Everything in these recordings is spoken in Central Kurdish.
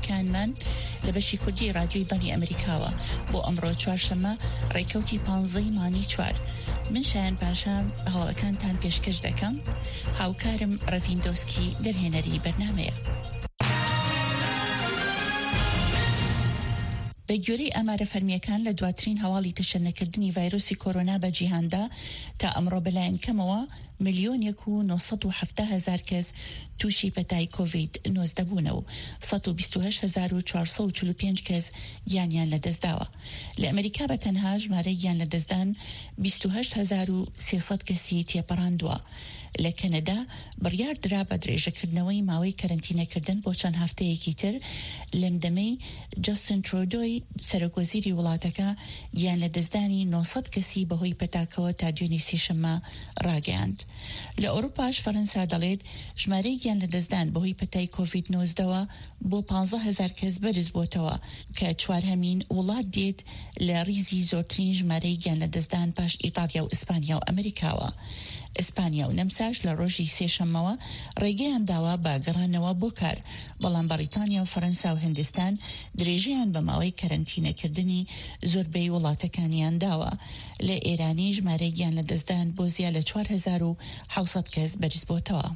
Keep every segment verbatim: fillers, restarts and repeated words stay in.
فەرمیەکانمان لە بەشی کوردی رادیۆی بەنی ئەمریکاوە بۆ ئەمڕۆ چوارشەممە ڕێکەوتی پانزەی مانی چوار. من شایان پاشام هەواڵەکانتان پێشکەش دەکەم. هاوکارم ڕەڤیندۆسکی دەرهێنەری بەرنامەیە. بە گوێرەی ئامارە فەرمیەکان لە دواترین هەواڵی تەشەنەکردنی ڤایرۆسی کۆرۆنا بە جیهاندا تا ئەمڕۆ بەلایەن کەمەوە ملیۆن یەک و نۆ سەد و حەڤدە هەزار کەس تووشی پەتای کۆڤید نۆزدە بوونە و سەد و بیست و هەشت هەزار و چوار سەد و چل و پێنج کەس گیانیان لەدەستداوە. لە ئەمریکا بە تەنها ژمارەی گیان لەدەستدان بیست و هەشت هەزار و سێسەد کەسی تێپەڕاندووە. لە کەنەدا بڕیار درا بە درێژەکردنەوەی ماوەی کەرەنتینەکردن بۆ چەند هەفتەیەکی تر لەندەمەی جەستن ترۆدۆی سەرۆکوەزیری وڵاتەکە گیان لەدەستدانی نۆ سەد کەسی بەهۆی پەتاکەوە تا دوێنێ سێشەممە ڕاگەیاند. لە ئەوروپاش فەرەنسا دەڵێت ژمارەی گیان لەدەستدان بەهۆی پەتای کۆڤید نۆزدەوە بۆ پانزە هەزار کەس بەرز بۆتەوە کە چوارهەمین وڵات دێت لە ریزی زۆرترین ژمارەی گیان لەدەستدان پاش ئیتالیا و ئیسپانیا و ئەمریکاوە. ئیسپانیا و نەمساش لە ڕۆژی سێشەممەوە ڕێگەیان داوا بە گەڕانەوە بۆ کار، بەڵام بەریتانیا و فەرەنسا و هیندستان درێژەیان بە ماوەی کەرەنتینەکردنی زۆربەی وڵاتەکانیان داوە. لە ئێرانی ژمارەی گیان لەدەستدان بۆ زیاد لە چوار هەزار و حەوت سەد کەس بەرز بۆتەوە.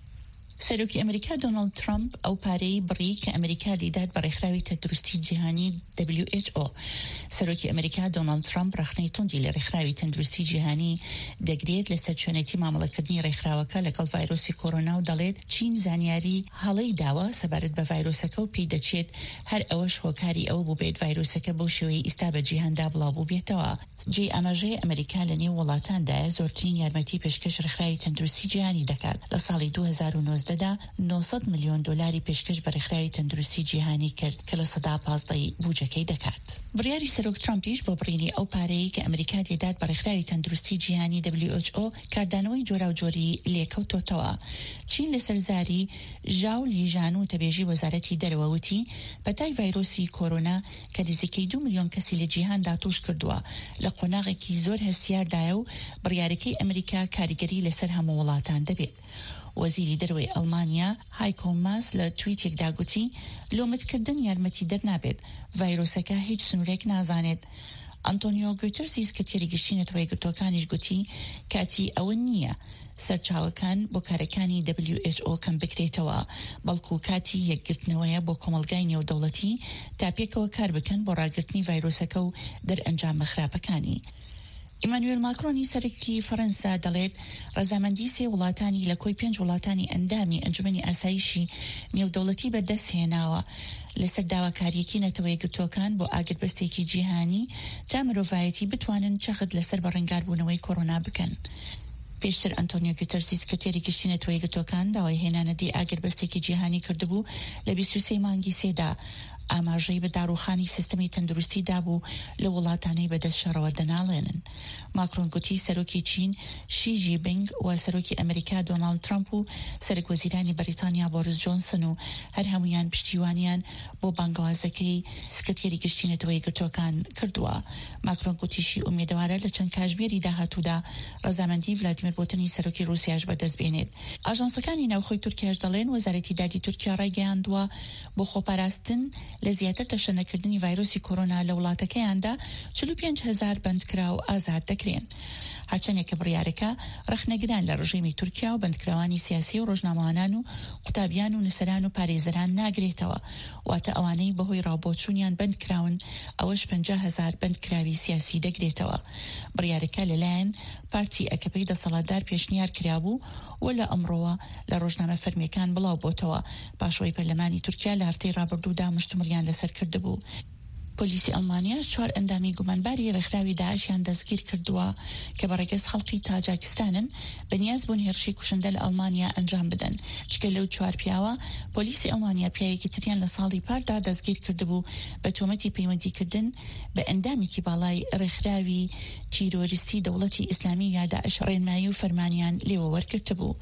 سەرۆکی ئەمریکا دۆناڵد ترامپ ئەو پارەی بڕی کە ئەمریکا دیدات بە ڕێکخراوی تەندروستی جیهانی دبلیو ئیچ ئۆ. سەرۆکی ئەمریکا دۆناڵد ترامپ ڕخنەی توندی لە ڕێکخراوی تەندروستی جیهانی دەگرێت لەسەر چۆنێتی مامەڵەکردنی ڕێکخراوەکە لەگەڵ ڤایرۆسی کۆرۆنا و دەڵێت چین زانیاری هەڵەی داوە سەبارەت بە ڤایرۆسەکە و پێی دەچێت هەر ئەوەش هۆکاری ئەوە بوو بێت ڤایرۆسەکە بەو شێوەی ئیستا بە جیهاندا بڵاوبوو بێتەوە. جێ ئاماژەی ئەمریکا لە نێو وڵاتاندایە زۆرترین یارمەتی پێشکەش ڕێکخراوی تەندروستی جیهانی دەکات. لە ساڵی دوو هەزار و نۆزدە نۆ سەد ملیۆن دۆلاری پێشکەش بە ڕێکخراوی تەندروستی جیهانی کرد کە لە سەدا پازدەی بوجەکەی دەکات. بڕیاری سەرۆک ترامپیش بۆ بڕینی ئەو پارەی کە ئەمریکا دێدات بە ڕێکخراوی تەندروستی جیهانی دبلیو ئیچ ئۆ کاردانەوەی جۆرا و جۆری لێکەوتۆتەوە. چین لەسەر زاری ژاو لیژان و تەبێژی وەزارەتی دەرەوەوتی پەتای ڤایرۆسی کۆرۆنا کە نزیکەی دو ملیۆن کەسی لە جیهاندا توش کردووە لە قۆناغێکی زۆر هەستیاردایە و بڕیارەکەی ئەمریکا کاریگەری لەسەر هەموو وڵاتان دەبێت. وەزیری دەروەی ئەڵمانیا هایکۆ ماس لە تویتێکدا گوتی لۆمتکردن یارمەتی دەرنابێت، ڤایرۆسەکە هیچ سنوورێک نازانێت. ئەنتۆنیۆ گوتەرسی سکرتێری گشتی نەتەوەی یەکگرتووەکانیش گوتی کاتی ئەوە نییە سەرچاوەکان بۆ کارەکانی دبلیو ئیچ ئۆ کەم بکرێتەوە، بەڵکو کاتی یەکگرتنەوەیە بۆ کۆمەلگای نێودەوڵەتی تا پێکەوە کار بکەن بۆ ڕاگررتنی ڤایرۆسەکە و دەرئەنجامە خراپەکانی. ئیمانوێل ماکرۆنی سەرۆکی فەرەنسا دەڵێت ڕەزامەندی سێ وڵاتانی لە کۆی پێنج وڵاتانی ئەندامی ئەنجومەنی ئاسایشی نێودەوڵەتی بەدەست هێناوە لەسەر داواکاریەکی نەتەوە یەکگرتووەکان بۆ ئاگربەستێکی جیهانی تا مرۆڤایەتی بتوانن چەخت لەسەر بەڕێنگاربوونەوەی کۆرۆنا بکەن. پێشتر ئەنتۆنیۆ گوتەرسی سکرتێری گشتی نەتەوە یەکگرتووەکان داوای هێنانەدی ئاگربەستێکی جیهانی کردبوو لە بیست و سێ مانگی سێدا. ئاماژەی بە داڕوخانی سیستەمی تەندروستی دابوو لە وڵاتانەی بەدەست شەڕەوە دەناڵێنن. ماکرۆن گوتی سەرۆکی چین شی جینپینگ و سەرۆکی ئەمریکا دۆناڵد ترامپ و سەرۆکوەزیرانی بەریتانیا بۆریس جۆنسن و هەر هەمویان پشتیوانیان بۆ بانگەوازەکەی سکرتێری گشتی نەتەوە یەکگرتووەکان کردووە. ماکرۆن گوتیشی ئومێدەوارە لە چەند کاتژمێری داهاتوودا ڕەزامەندی ڤلادیمیر پوتینی سەرۆکی رووسیاش بەدەست بێنێت. ئاژانسەکانی ناوخۆی تورکیاش دەڵێن وەزارەتی دادی تورکیا ڕایگەیاندووە بۆ خۆپاراستن لە زیاتر تەشەنەکردنی ڤایرۆسی کۆرۆنا لە وڵاتەکەیاندا چل و پێنج هەزار بەندکراو ئازاد دەکرێن. هەرچەندێکە بڕیارەکە ڕەخنەگران لە ڕژێمی تورکیا و بەندکراوانی سیاسی و ڕۆژنامەوانان و قوتابیان و نووسەران و پارێزەران ناگرێتەوە، واتە ئەوانەی بەهۆی ڕابۆچوونیان بەندکراون ئەوەش پەنجا هەزار بەندکراوی سیاسی دەگرێتەوە. بڕیارەکە لەلایەن پارتی ئەکەپەی دەسەڵاتدار پێشنیار کرابوو و لە ئەمڕۆوە لە ڕۆژنامە فەرمیەکان بڵاو بۆتەوە پاشەوەی پەرلەمانی تورکیا لە هەفتەی ڕابردوودا مشتومڕیان لەسەر کردبوو. پۆلیسی ئەڵمانیاش چوار ئەندامی گومانباری ڕێکخراوی داعشیان دەستگیر کردووە کە بەڕێگەز خەڵکی تاجاکستانن بەنیاز بوون هێرشی کوشندە لە ئەڵمانیا ئەنجام بدەن. چکە لەو چوار پیاوە پۆلیسی ئەڵمانیا پیاوێکی تریان لە ساڵی پاردا دەستگیر کردبوو بە تۆمەتی پەیوەندیکردن بە ئەندامێکی باڵای ڕێکخراوی تیرۆریستی دەوڵەتی ئیسلامی یا داعش ڕێنمایی و فەرمانیان لێوە وەرگرتبوو.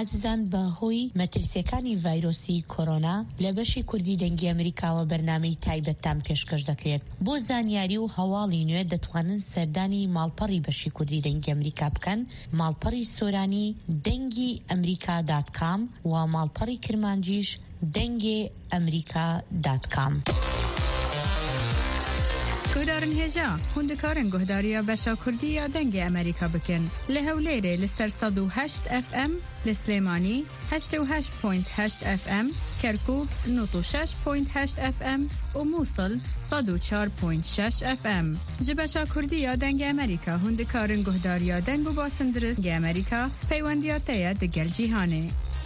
عزیزان بەهۆی مەترسیەکانی ڤایرۆسی کۆرۆنا لە بەشی کوردی دەنگی ئەمریکاوە بەرنامەی تایبەتتان پێشکەش دەکرێت. بۆ زانیاری و هەواڵی نوێ دەتوانن سەردانی ماڵپەڕی بەشی کوردی دەنگی ئەمریکا بکەن، ماڵپەڕی سۆرانی دەنگی ئەمریکا دات کام و ماڵپەڕی کرمانجیش دەنگی ئەمریکا دات کام. گۆدارن هێژا هوندەکارن گۆداریە بەشا کوردی یا دەنگی ئەمریکا بکەن لە هەولێرێ لەسەر سەد و هەشت ئەف ئەم، لە سلێمانی هەشتە و هەشت پۆینت هەشت ئەف ئەم، کەرکووک نۆت و شەش پۆینت هەشت ئەف ئەم و مووسڵ سەد و چوار پۆینت شەش ئەف ئەم. ji بەشا کوردی یا دەنگی ئەمریکا هوندەکارن گۆداریە دەنگ و باسندرس دەنگی ئەمریکا پەیوەندیە تەیە دەگەل جیهانێ.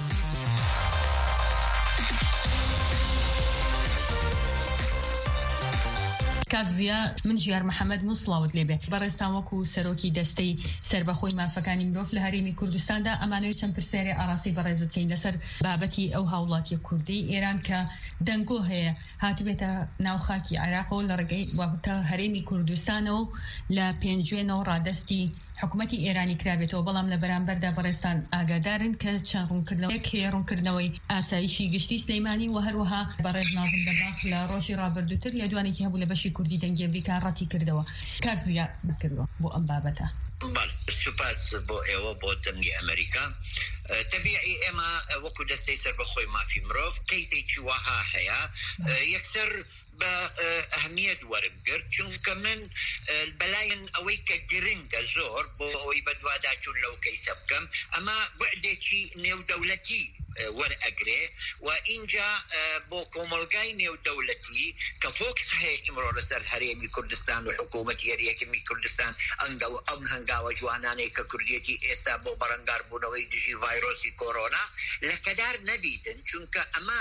کاکزیا من ژیار محەممەد موسڵاوت لێبێ بەڕێستان وەکو سەرۆکی دەستەی سربەخۆی مافەکانی مرۆڤ لە هەرێمی کوردستاندا ئەمانەوەی چەند پرسیارێ ئاراسی بەڕێزت کەین لەسەر بابەتی ئەو هاوڵاتی کوردی ئێران کە دەنگۆ هەیە هاتبێتە ناوخاکی عێراقەوە لە ڕێگەی وابتە هەرێمی کوردستانەوە لە پێنجوێنەوە ڕادەستی حکوومەتی ئێرانی کرابێتەوە، بەڵام لە بەرامبەردا بەڕێستان ئاگادارن کە چەند ڕوونکردنەوەی کێ ڕوونکردنەوەی ئاسایشی گشتی سلەیمانی و هەروەها بەڕێز نازم دەباخ لە ڕۆژی ڕابردووتر لە دوانێکی هەبوو لە بەشی کوردی دەنگی ئەمریکا ڕەتی کردەوە. کاکزیا بکردەوە بۆ ئەم بابەتە. سوپاس بۆ ئێوە بۆ دەنگی ئەمریکا. تەبیعی ئێمە وەکو دەستەی سەربەخۆی مافی مرۆڤ کەیسێکی وەها هەیە یەکسەر بە ئەهمیەت وەرمگرت، چونکە من بەلایەن ئەوەی کە گرنگە زۆر بۆ ئەوەی بەدواداچوون لەو کەیسە بکەم، ئەمە بەعدێکی نێودەوڵەتی وەرئەگرێ و اینجا بۆ کۆمەلگای نێودەوڵەتی کە فۆکس هەیە ئیمڕۆ لەسەر هەرێمی کوردستان و حکوومەتی هەرێمی کوردستان ئەنگە و ئەم هەنگاوە جوانانەی کە کوردیەتی ئێستا بۆ بەرەنگار بوونەوەی دژی ڤایرۆسی کۆرۆنا لە کەدار نەبیدن، چونکە ئەمە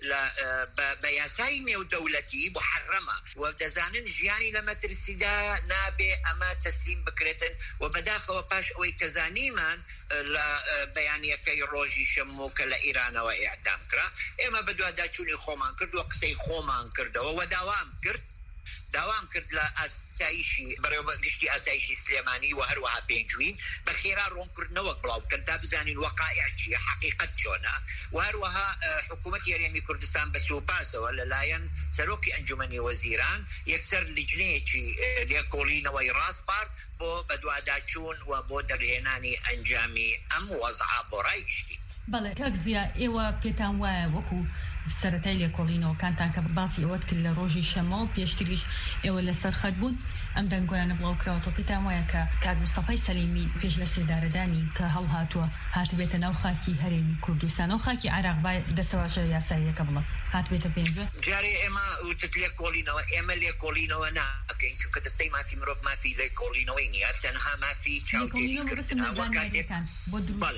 بە یاسای نێودەوڵەتی محرەمە و دەزانن ژیانی لە مەترسیدا نابێ ئەمە تەسلیم بکرێتن و بەداخەوە پاش ئەوەی کەزانیمان لە بەیانیەکەی ڕۆژی شەمۆ کە لە ئیرانەوە ئیعدام کرا، ئێمە بەدواداچوونی خۆمان کرد و قسەی خۆمان کردەوە و داوام کرد داوام کرد لە ئاسایشی بەڕێوە گشتی ئاسایشی سلێمانی و هەروەها پێنجوین بە خێرا ڕوونکردنەوەک بڵاو بکەن تا بزانین وەقائع چیە، حەقیقەت چۆنە و هەروەها حکوومەتی هەرێمی کوردستان بە سوپاسەوە لەلایەن سەرۆکی ئەنجومەنی وەزیران یەکسەر لیجنەیەکی لێکۆڵینەوەی ڕاستپار بۆ بەدواداچوون و بۆ دەرهێنانی ئەنجامی ئەم وەزعە بۆ ڕای گشتی. بەڵێ کاکزیا ئێوە پێتان وایە وەکو سەرەتای لێکۆڵینەوە کانتان کە باسی ئەوەت کرد لە ڕۆژی شەمە و پێشتریش ئێوە لەسەر خەت بوون ئەم دەنگۆیانە بڵاو کراوەوە، پێتان وایە کە کاک مستەفای سەلیمی پێش لە سێدارەدانی کە هەڵهاتووە هاتبێتە ناو خاکی هەرێمی کوردستان و خاکی عێراق دەسەواژە یاساییەکە بڵێ هاتبێتە پێنجوێ. جارێ ئێمە وتت لێکۆڵینەوە ئێمە لێکۆڵینەوە ناکەین، چونکە دەستەی مافی مرۆڤ مافی لێکۆڵینەوەی نییە، تەنها مافی چاودێریکردنەوە بۆ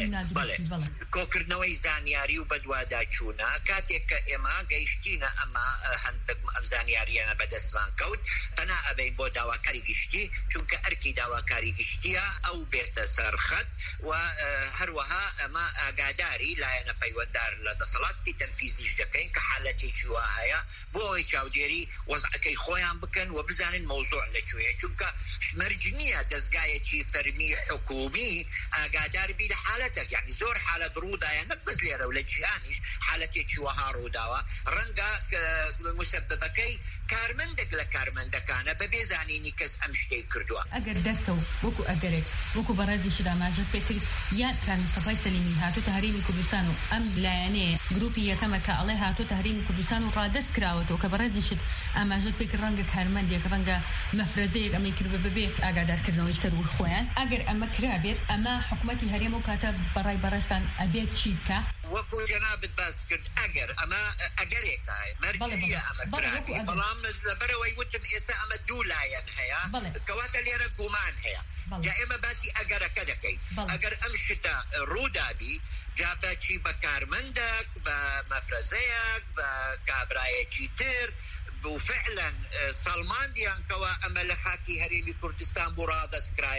کۆکردنەوەی زانیاری و بەدواداچوونە کاتێک کە ئێمە گەیشتینە ئەمە هەندێک ئەم زانیاریانە بەدەستمان کەوت پەنا ئەبین بۆ داواکاری گشتی، چونکە ئەرکی داواکاری گشتیە ئەو بێتە سەرخەت و هەروەها ئەمە ئاگاداری لایەنە پەیوەنددار لە دەسەڵاتی تەنفیزیش دەکەین کە حالەتێکی وا هەیە بۆ ئەوەی چاودێری وەزعەکەی خۆیان بکەن و بزانن مەوزوع لەکوێیە، چونکە شمەرج نییە دەستگایەکی فەرمی حکومی ئاگادار بی لە حالەتێک، یعنی زۆر حالەت ڕوودایە نەک بەس لێرە و لە جیهانیش حالەتێکی وەها ڕووداوە، ڕەنگە مسببەکەی کارمەندێک لە کارمەندەکانە بە بێزانینی کەس ئەم شتەی کردووە. ئەگەر دەرکەوت وەکو ئەگەرێک وەکو بەڕێزیشی داماژت پێکرد یان کاک مستەفای سەلیمی هاتووتە هەرێمی کوردستان و ئەم لایەنەیە گروپی یەکەمە کە ئەڵێ هاتووتە هەرێمی کوردستان و ڕادەست کراوەتەوە کە بەڕێزیشت ئاماژت پێکرد ڕەنگە کارمەندێک ڕەنگە مەفرەزەیەک ئەمەی کرد ببێ ئاگادارکردنەوەی سەر و خۆیان. ئەگەر ئەمە کرابێت ئەمە حکوومەتی هەرێم و کاتە بەڕای بەڕێستان ئەبێت چی بکە؟ وەکو جەنابت باس کرد ئەگەر ئەمە ئەگەرێکە مەرجیە ئەمە کرابێ، بەڵام لەبەرەوەی وتم ئێستا ئەمە دوو لایەن هەیە کەواتە لێرە گومان هەیە، جا ئێمە باسی ئەگەرەکە دەکەین. ئەگەر ئەم شتە ڕوودابی جا بەچی بە کارمەندێک بە مەفرەزەیەک بە کابرایەکی تر بۆ فعلا سەڵماندیان کەوا ئەمە لە خاکی هەرێمی کوردستان بۆ ڕادەستکرایە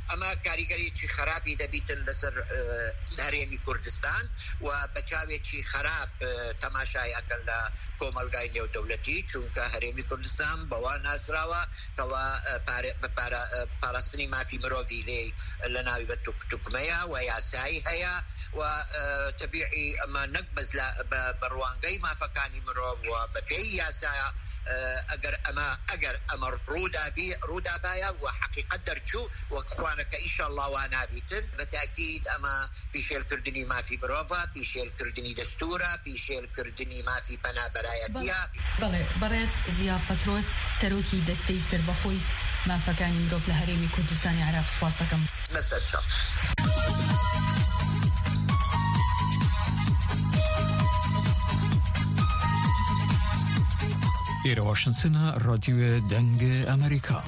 ئەمە کاریگەریی خراپی دەبیتن لەسەر هەرێمی کوردستان و بەچاوێکی خراپ تەماشایەکەن لە کۆمەلگای نێودەوڵەتی، چونکە هەرێمی کوردستان بەوا ناسراوە کەوا پاراستنی مافی مرۆڤی لێ لە ناوی بە توکمەیە و یاسایی هەیە و تەبیعی ئەمە نەک بەس بە ڕوانگەی مافەکانی مرۆڤ و بەپێی یاسایە ئەگەر ئەمە ئەگەر ئەمە ڕوودابی ڕوودابایە و حقیقەت دەرچوو وەک خوانەکە ئیشەڵڵا وا نابیتن بە تاکید ئەمە پیشێلکردنی مافی مرۆڤە، پیشێلکردنی دەستورە، پیشێلکردنی مافی پەنابەرایەتیە. بەڵێ بەڕێز زیا پەترۆس سەرۆکی دەستەی سەربەخۆی مافەکانی مرۆڤ لە هەرێمی کوردستانی عێراق سوپاس دەکەم. بەسەر چاو. ئێرە واشنگتنە ڕادیۆ دەنگە ئەمریکا.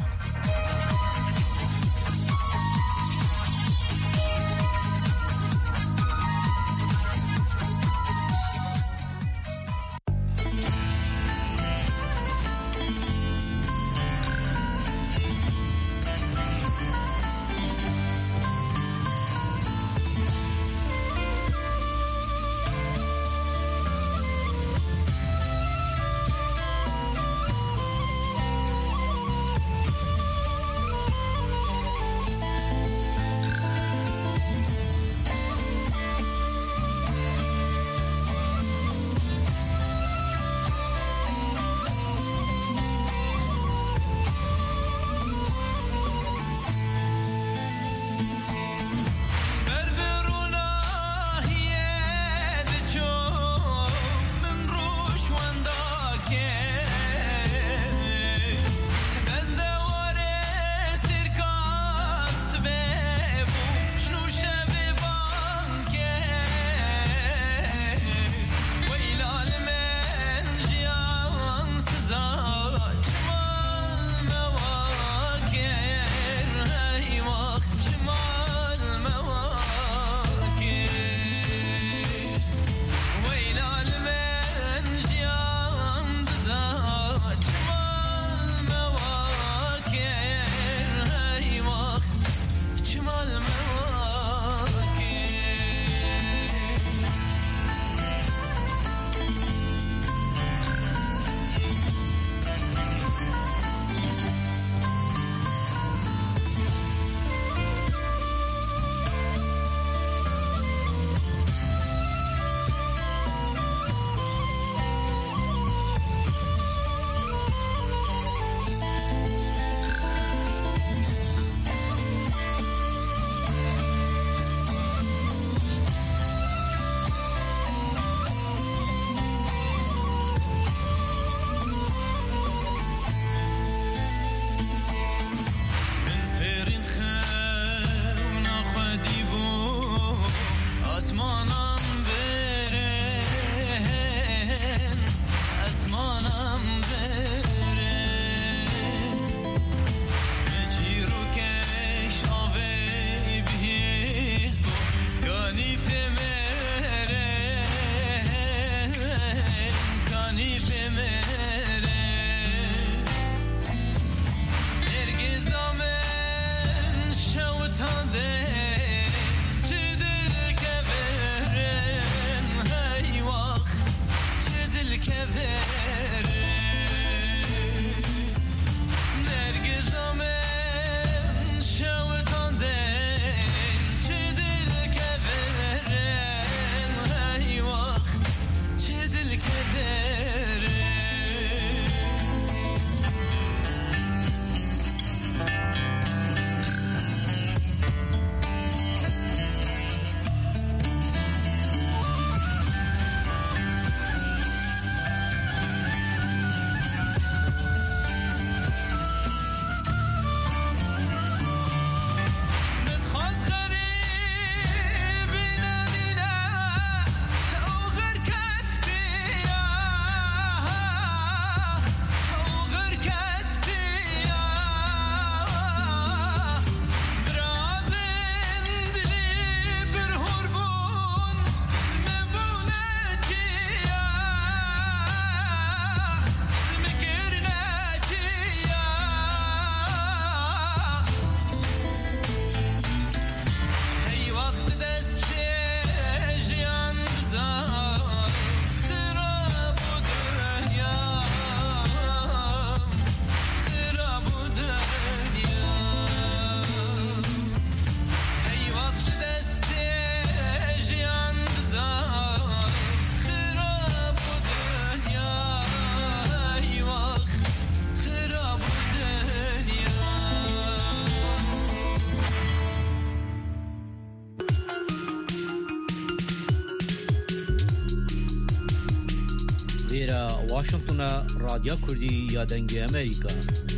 إلى واشنطن راديو كردي يا دنجي أمريكا.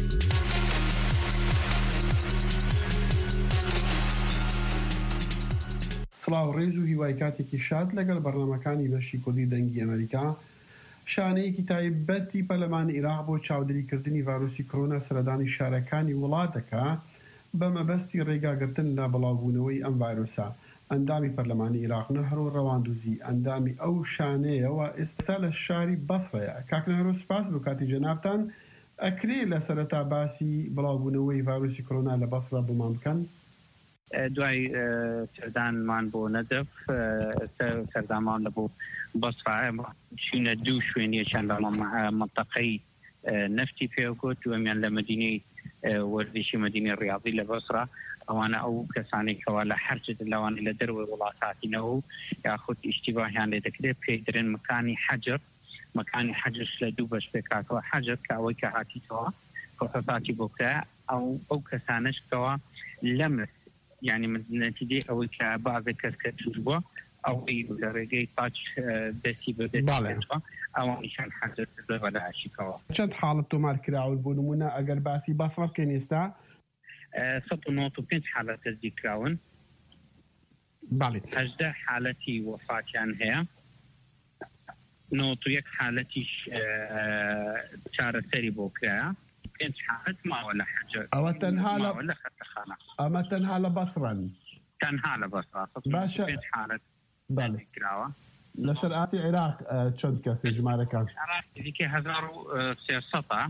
سڵاو ڕێز و هیوای کاتێکی شاد لەگەڵ بەرنامەکانی بەشی کوردی دەنگی ئەمریکا. شانەیەکی تایبەتی پەرلەمانی عێراق بۆ چاودێریکردنی ڤایرۆسی کۆرۆنا سەردانی شارەکانی وڵاتەکە بە مەبەستی ڕێگاگرتن لە بڵاوبوونەوەی ئەم ڤایرۆسە. ئەندامی پەرلەمانی عێراق نەهڕۆ ڕەواندوزی ئەندامی ئەو شانەیەوە ئێستا لە شاری بەسڕەیە. کاکنەهرۆ سوپاس بۆ کاتی جەنابتان. ئەکرێ لە سەرەتا باسی بڵاوبوونەوەی ڤایرۆسی کۆرۆنا لە بەسڕە بۆمان بکەن؟ دوای سەردانمان بۆ نەدەف سەردامان لە بۆ بەسڕە چینە دوو شوێنیەکیان لە مەنتەقەی نەفتی پێوەگوت، دووەمیان لە مەدینەی وەرزشی مەدینەی ڕیاضی لە بەسڕە. ئەوانە ئەو کەسانێکەوە لە هەرچێت لەوانەی لە دەروی وڵاتاتینەوە یاخود ئیشتیباهیان لێ دەکرێت پێدرێن مەکانی حەجر. مەکانی حەجرش لە دوو بەش پێکاتەوە. حەجر کە ئەوەی کە هاتیتەوە فحوساتی بۆ کرا ئەو ئەو کەسانش کەەوە لەمر یعنی نەتیجەی ئەوەی کە بازێک کەس کە توش بووە ئەوەی لە ڕێگەی پاچ دەستی بەدەستەوە ئەوانیشان حەجر بە لەعاشیکەوە. چەند حاڵت تۆمار کراون بۆ نمونە ئەگەر باسی بەسڕە بکەین ئێستا؟ سەد و نۆ و پێنج حالەت تەزدیق کراون. هەژدە حالەتی وەفاتیان هەیە. نۆ و یەک حالەتیش چارەسەری بۆ کرایە. پێنج حالەت ماوە لە حەجر. ئەوە تەنها لە خەتەخانە. ئەمە تەنها لە بەسڕن. تەنها لە بەسڕە. باشە. پێنج حالەت کراوە. لەسەر ئاسی عێراق چەند کەسێ ژمارەکان؟ نزیکەی هەزار و سێسەدە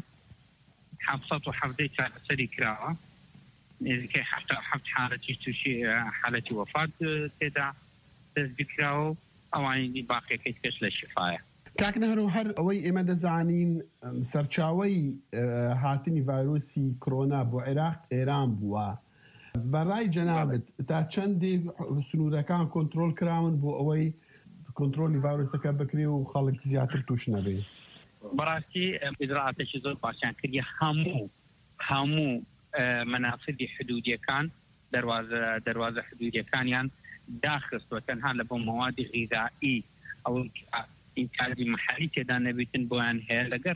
حەفسەد و حەڤدەی چارەسەری کراوە. نزیکەی حەفت حالەتیش تووشی حالەتی وەفات تێدا دەستگیر کراوە. ئەوانی باقیەکەی کەس لە شیفایە. کاکنەهرۆ هەر ئەوەی ئێمە دەزانین سەرچاوەی هاتنی ڤایرۆسی کۆرۆنا بۆ عێراق ئێران بووە. بەڕای جەنابەت تا چەندێک سنوورەکان کۆنترۆل کراون بۆ ئەوەی کۆنترۆلی ڤایرۆسەکە بکرێ و خەڵک زیاتر توش نەبێ؟ بەڕاستی ئیجراعاتێکی زۆر باشیان کردی. هەموو هەموو مەنافذی حدودیەکان دەروازە حدودیەکانیان داخستوە تەنها لە بۆ مەوادی غیزایی ئەو ئینتاجی محلی تێدا نەبێتن بۆیان هەیە لەگەر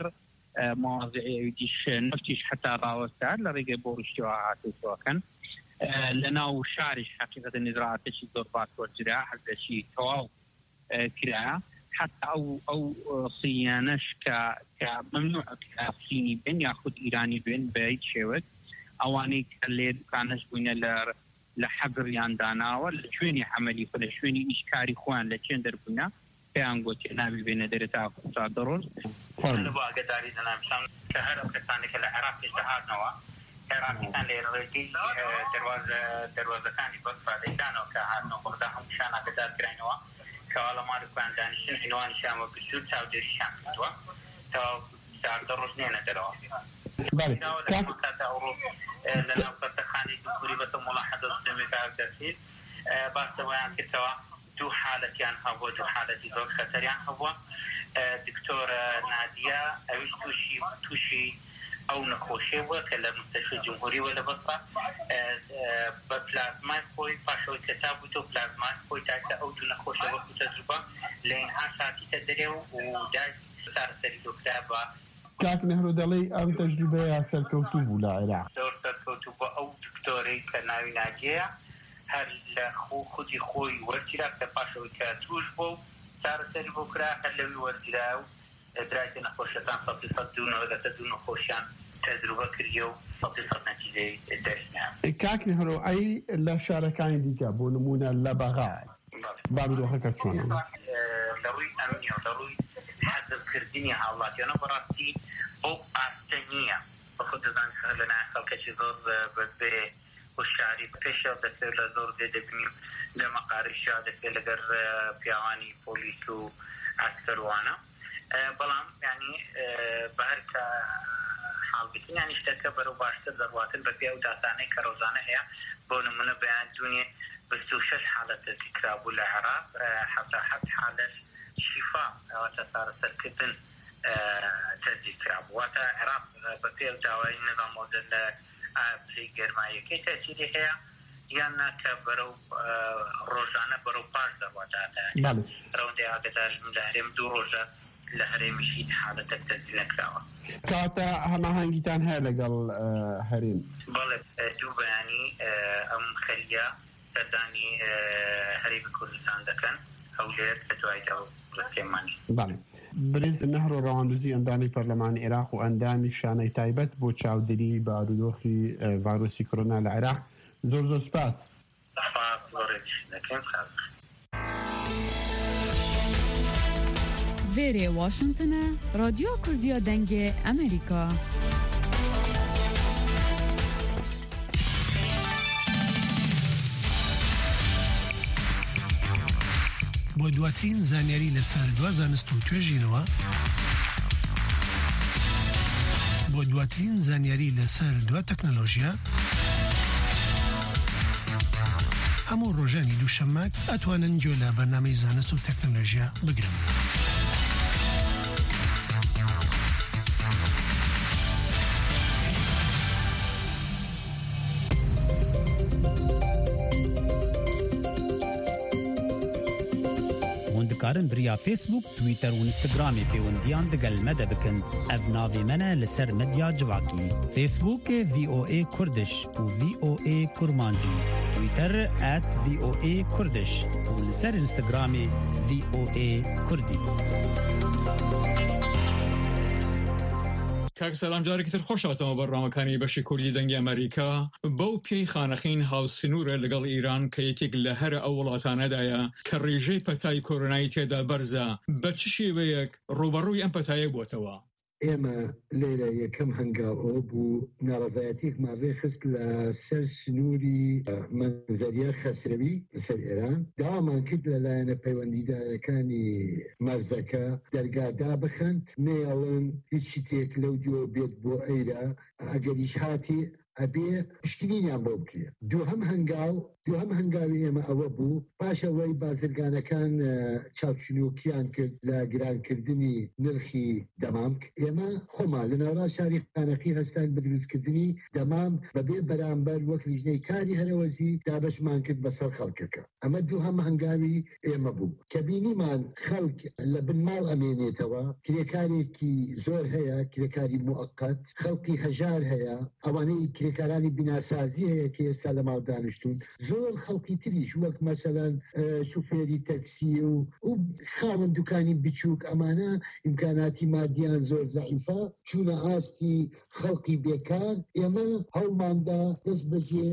مواضعیش نفتیش حتا ڕاوەستا لە ڕێگەی بۆ ڕشتیەوە هاتووەکەن. لە ناو شاریش حقیقەتەن ئیجراعاتێکی زۆر باش وەرجرا هەردەشی تەواو کرایە. حتى أو أو صيانش ك كممنوع كصيني بين ياخذ إيراني بين بعيد شوك أواني كليد كانش بين ل لحبر ياندانا ولا شويني عملي ولا شويني إشكاري خوان لتشندر بنا كان قلت نبي بين درتا صادروس. أنا بقى قداري أنا مشان كهرب كساني كالعراق اجتهاد نوا العراق كان لرجي دروازة دروازة ثاني بس فادي كانوا كهانو بردهم مشان قدار كرينوا كوالا مالك كان دانشين عنوان شام وبسود سعودي شام توا تو سعد الرجنين دروا. بله. كم كذا أوروب لنا فتخاني دكتوري بس ملاحظة دميكا كثير بس توان كتوا دو حالة يعني هو دو حالة زوج خطر يعني هو دكتور نادية أوش توشي توشي أو نخوشي وكلا مستشفى الجمهوري ولا بصرة ببلازما كوي فاشوي كتابه تو بلازما كوي تاعته أو دو نخوشي وقت تجربة لين عشاتي تدريو وداج صار سري كتابة. كاکنەهرۆ دەڵێ ئەم تەجروبەیە سەرکەوتوو بوو لە عێراق. زۆر سەرکەوتوو بوو. ئەو دکتۆرەی کە ناوی نادیەیە هەر لە خۆ خودی خۆی وەرگیرا کە پاشەوەی کە توش بوو چارەسەری بۆ کرا هەر لەوی وەرگیرا و درایتە نەخۆشیەکان سەد سەد دوونەوە لەسەر دوو نەخۆشیان تەجروبە کردی و سەد سەد نەتیجەی دەرهێنا. کاکنەهرۆ ئەی لە شارەکانی دیکە بۆ نمونە لە بەغا بابدۆخەکە چۆنە؟ لەڕووی ئەمنیە و لەڕووی حەزرکردنی هاوڵاتیانە بەڕاستی ئەو ئاستە نییە. بەخۆ دەزانین لەلایەن خەڵکەکی زۆر بەبێ هوشیاری پێشە دەکرێت لە زۆر زێ دەبینیم لە مەقاریشا دەکرێت لەگەر پیاوانی پۆلیس و ئاسکەروانە. بەڵام یعنی بەهەر کە حاڵبێتین یعنی شتەکە بەرەو باشتر دەڕواتن بە پێ ئەو داتانەی کە ڕۆژانە هەیە. بۆ نمونە بەیان دوونێ بیست و شەش حالەت تەزدیق کرابوو لە عێراق، حەوتا حەوت حالەت شیفا ئەواتە چارەسەرکردن تەزدیق کرابوو. واتە عێراق بە پێ داوای نظام مۆزن لە پلەی گەرماییەکەی تەسیری هەیە یان ناکە بەرەو ڕۆژانە بەرەو پاش دەڕواتە ڕەوندەی ئاگدارین لە هەرێم دوو ڕۆژە لە هەرێمیش هیچ حالەتێک تەسجیل نەکراوە. کاتە هەماهەنگیتان هەیە لەگەڵ هەرێم؟ بەڵێ دوو بەیانی ئەم خەریە سەردانی هەرێمی کوردستان دەکەن هەولێر لە دوایدا ڕستێمانی. بەڵێ برز نهر و ڕەواندوزی ئەندامی پەرلەمانی عێراق و ئەندامی شانەی تایبەت بۆ چاودێری بارودۆخی ڤایرۆسی کۆرۆنا لە عێراق. زۆر زۆر سپاس. سپاس وەڕێگەش دەکەین. Vêrê Washington'a Radyo Kurdiya Dengê Amerîka. بۆ دواترین زانیاری لەسەر دوا زانست و توێژینەوە بۆ دواترین زانیاری لەسەر دوا تەکنۆلۆژیا هەموو ڕۆژانی دووشەممە ئەتوانن گوێ لە بەرنامەی زانست و تەکنۆلۆژیا بگرن. کارن بریا فیسبوک، تویتر و اینستاگرامی پیوندیان دگل مده بکن. اف ناوی منه لسر مدیا جواکی. فیسبوک وی او ای کردش و وی او ای کرمانجی. تویتر ات وی او ای کردش و لسر اینستاگرامی وی او ای کردی. کاک سلام جارێکی تر خۆشاتەوە بەڕامەکانی بەشی کوردی دەنگی ئەمریکا بەو پێی خانەخین هاوسنوورە لەگەڵ ئیران کە یەکێک لە هەرە ئەو وڵاتانەدایە کە ڕێژەی پەتای کۆرۆنایی تێدا بەرزە بە چ شێوەیەک ڕوبەڕووی ئەم پەتایە بووتەوە؟ ئێمە لێرە یەکەم هەنگاوەوە بوو ناڕەزایەتێکمان ڕێخست لە سەر سنووری مەنزەریە خەسرەوی لەسەر ئێران. داوامان کرد لەلایەنە پەیوەندیدارەکانی مەرزەکە دەرگادا بخەن نێڵن هیچی تێک لەو دیۆ بێت بۆ ئەیرە ئەگەریش هاتی ئەبێ پشکنینیان بۆ بکرێ. دووهەم هەنگاو دووهەم هەنگاوی ئێمە ئەوە بوو پاشەوەی بازرگانەکان چاوچنۆکیان کرد لە گرانکردنی نرخی دەمامک. ئێمە خۆمان لە ناوڕا شاری قانەقی هەستان بە دروستکردنی دەمام بەبێ بەرامبەر وەک لیژنەی کاری هەرەوەزی دابەشمان کرد بەسەر خەڵکەکە. ئەمە دووهەم هەنگاوی ئێمە بوو کە بینیمان خەڵک لە بنماڵ ئەمێنێتەوە. کرێکارێکی زۆر هەیە، کرێکاری موقت، خەڵکی هەژار هەیە، ئەوانەی کرێکارانی بیناسازی هەیە کە ئێستا لە ماڵ دانیشتون، زۆر خەڵکی تریش وەک مەسەلەن شوفێری تەکسی و خاوەن دوکانی بچووک ئەمانە ئیمکاناتی مادیان زۆر زەعیفە چوونە ئاستی خەڵکی بێکار. ئێمە هەوڵماندا دەست بەجێ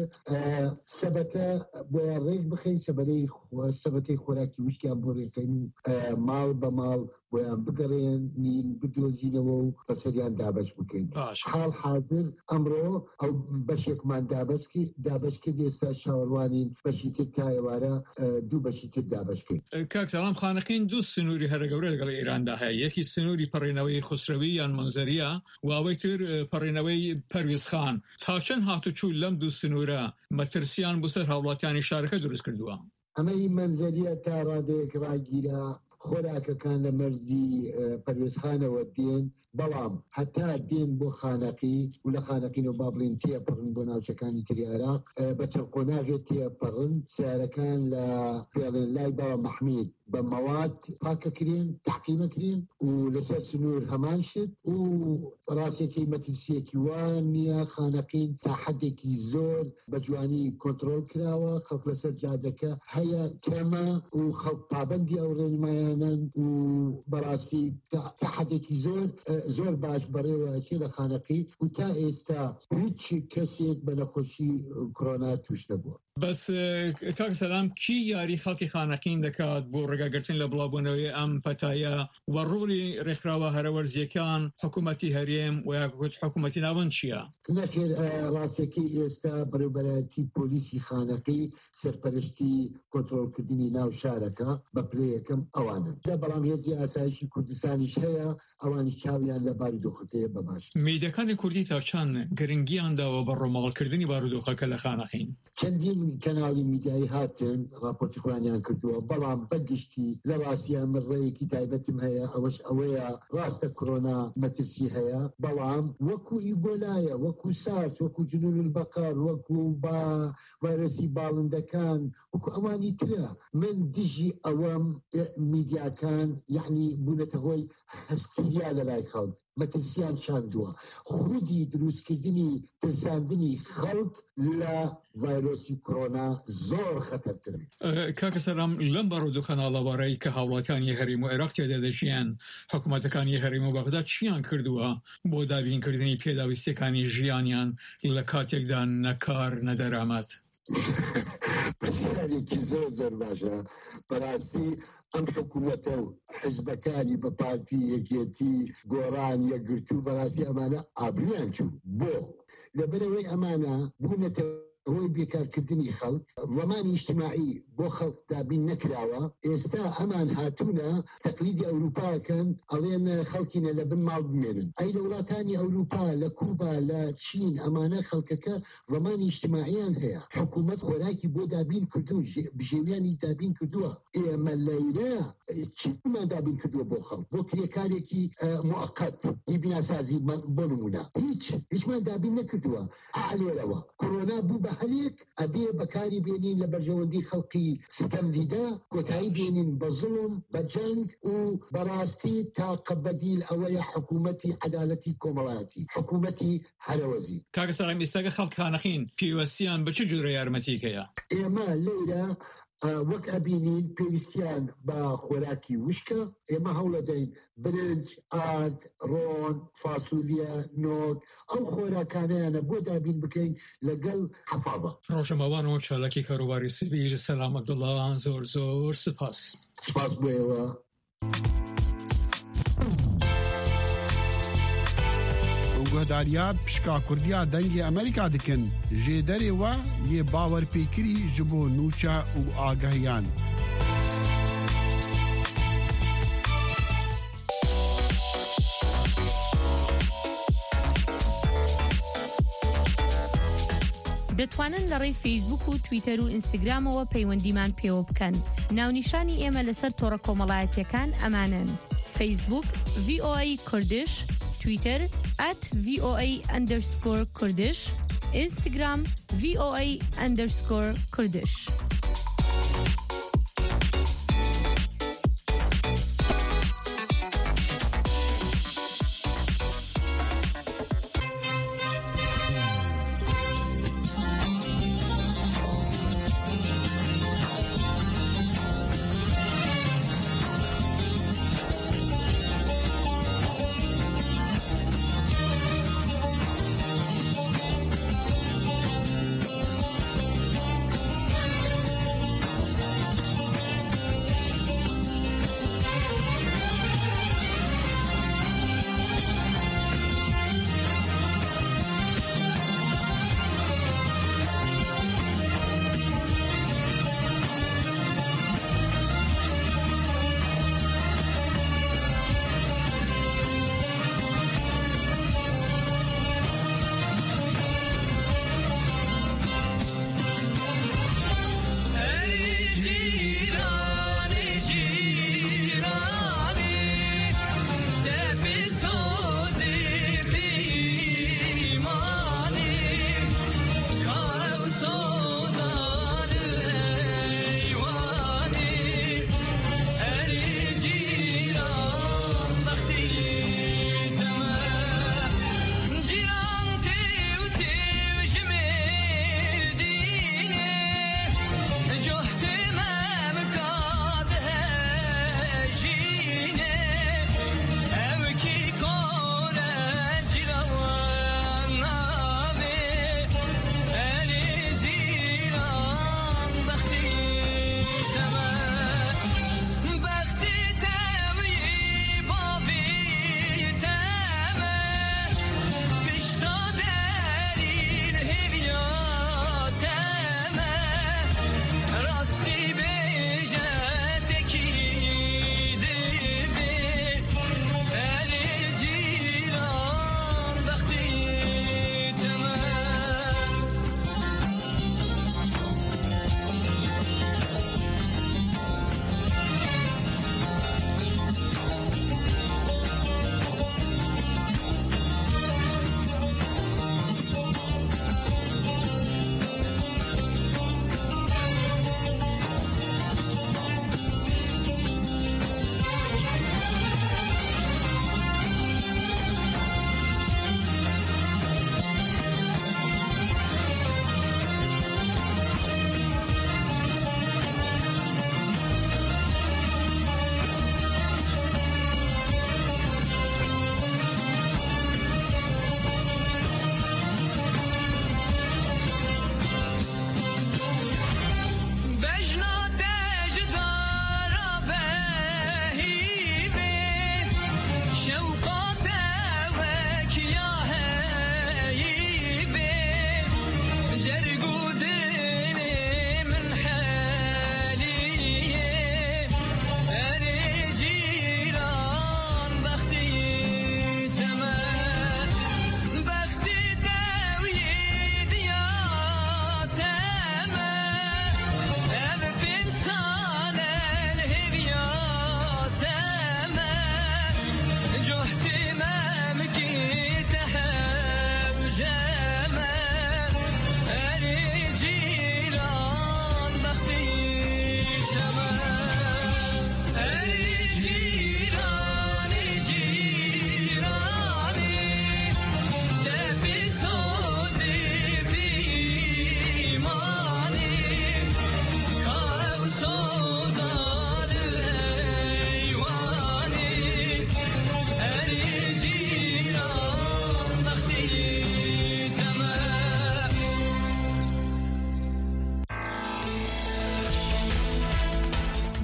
سەبەتە بۆیان ڕێک بخەین، سەبەرەی سەبەتەی خۆراکی وشکیان بۆ ڕێکەین و ماڵ بە ماڵ بۆیان بگەڕێن نین بدۆزینەوە و بەسەریان دابەش بکەین. حاڵ حاضر ئەمڕۆ ئەو بەشێکمان دابەش کرد، ئێستا شاوەڕوانین بەشی تر تا ئێوارە دوو بەشی تر دابەشکەین. کاک سەلام خانەقین دوو سنووری هەرە گەورە لەگەڵ ئێراندا هەیە، یەکی سنووری پەڕێنەوەی خسرەوی یان مەنزەریە و ئەوەی تر پەڕێنەوەی پەرویز خان. تا چەند هاتوچوو لەم دوو سنوورە مەترسیان بۆ سەر هاوڵاتیانی شارەکە دروست کردووە؟ ئەمەی مەنزەریە تا ڕادەیەک ڕاگیرە خۆراکەکان لە مەرزی پەروێزخانەوە دێن، بەڵام هەتا دێن بۆ خانەقی و لە خانەقینەوە با بڵێن تێپەڕن بۆ ناوچەکانی تری عێراق بە چەقۆناغێت تێپەڕن. سیارەکان لە پێڵێن لای باوە مەحمید بە مەواد پاکەکرێن، تحقیمەکرێن و لەسەر سنوور هەمان شت و ڕاستێکی مەترسیەکی وان نییە. خانەقین تا حدێکی زۆر بە جوانی کۆنتڕۆل کراوە، خەڵک لەسەر جادەکە هەیە کەمە و خەڵک پابەندی ئەو ڕێنمایانن و بەڕاستی تا حدێکی زۆر زۆر باش بەڕێوەچێ لە خانەقی و تا ئێستا هیچ کەسێک بە نەخۆشی کۆرۆنا توش نەبووە. بەس کاک سەلام کی یاری خەڵکی خانەقین دەکات بۆ ڕێگاگرتن لە بڵاوبوونەوەی ئەم پەتایە و ڕووی ڕێکخراوە هەرەوەرزیەکان حکوومەتی هەرێم و یاکوت حکوومەتی ناوەند چییە؟ نەخێر ڕاستێکی ئێستا بەڕێوەبەرەتی پۆلیسی خانەقی سەرپەرشتی کۆنتڕۆڵکردنی ناو شارەکە بە پلە یەکەم ئەوانن. بەڵام هێزی ئاسایشی کوردستانیش هەیە، ئەوانی چاویان لە بارودۆخەکەیە بەباش. میدەکانی کوردی تا چەند گرنگیان داوە بە ڕۆماڵکردنی بارودۆخەکە لە خانەقین؟ چەندین کەناڵی میدیایی هاتن راپۆرتی خۆیانیان کردووە بەڵام بەگشتی لە ڕاستیان من ڕێیەکی تایبەتم هەیە ئەوەش ئەوەیە ڕاستە کۆرۆنا مەترسی هەیە بەڵام وەکو ئیبۆلایە وەکو سارس وەکو جنون البەقەر وەکو با ڤایرۆسی باڵندەکان وەکو ئەوانی ترە من دژی ئەوەم میدیاکان یعنی بوونەتە هۆی هەستیریا لەلای خەڵک مەترسیان چاندووە خودی دروستکردنی ترساندنی خەڵک لە ڤایرۆسی کۆرۆنا زۆر خەتەرترن. کاکە سەرام لەم بەڕۆدوو خەناڵەوارەی کە هاوڵاتیانی هەرێم و عێراق تێدا دەژیان حکوومەتەکانی هەرێم و بەغداد چیان کردووە بۆ دابینکردنی پێداویستیەکانی ژیانیان لە کاتێکدا نەکار نەدەرامەت؟ پرسیارێکی زۆر زۆر باشە بەڕاستی ئەم حکوومەتە و حزبەکانی بە پارتی یەکێتی گۆڕان یەکگرتوو بەڕاستی ئەمانە ئابرویان چوو بۆ لەبەرەوەی ئەمانە بوونەتە هۆی بێکارکردنی خەڵک ڕەمانی ئیجتیماعی بۆ خەڵک دابین نەکراوە ئێستا ئەمان هاتوونە تەقلیدی ئەوروپاکەن ئەڵێن خەڵکینە لە بن ماڵ بمێنن ئەی لە وڵاتانی ئەوروپا لە کوبا لە چین ئەمانە خەڵکەکە ڕەمانی ئیجتیماعیان هەیە حکوومەت خۆراکی بۆ دابین کردو بژێویانی دابین کردووە ئێمە لەیرە چیمان دابین کردووە بۆ خەڵک بۆ کرێکارێکی موقت هی بیناسازی بۆ نمونە هیچ هیچمان دابین نەکردووە ئالێرەوە کۆرۆنا بوو بە هەلێک ئەبێ بەکاری بێنین لە بەرژەوەندی خەڵقی ستەم دیدا کۆتایی بێنین بە زوڵم بە جەنگ و بەڕاستی تاقە بەدیل ئەوەیە حکوومەتی عەدالەتی کۆمەڵایەتی حکوومەتی هەرەوەزی. کاکە سەرام ئێستاکە خەڵک خانەخین پێوەستیان بە چ جۆرە یارمەتیکەیە؟ ئێمە لێرە وەک ئەبینین پێویستیان بە خۆراکی وشکە ئێمە هەوڵە دەین برنج ئارد ڕۆن فاسولیە نۆک ئەو خۆراکانیانە بۆ دابین بکەین لەگەڵ حەفاڵە. ڕۆژەمەوانەوە چالاکی کاروباری سیڤیل سەلام عەبدوڵڵا زۆر زۆر سپاس. سپاس بۆ ئێوە. گۆداریا پشکا کوردیا دەنگی ئەمریکا دکن ژێ دەرێوە لێ باوەرپێکری ji بۆ نوچە و ئاگەهیان. دەتوانن لە ڕێی فەیسبوک و تویتەر و ئینستاگرامەوە پەیوەندیمان پێوە بکەن. ناونیشانی ئێمە لەسەر تۆڕە کۆمەڵایەتیەکان ئەمانن: فەیسبوک ڤی ئۆ ئەی کوردش، تویتر at voa underscore kurdish, Instagram voa underscore kurdish.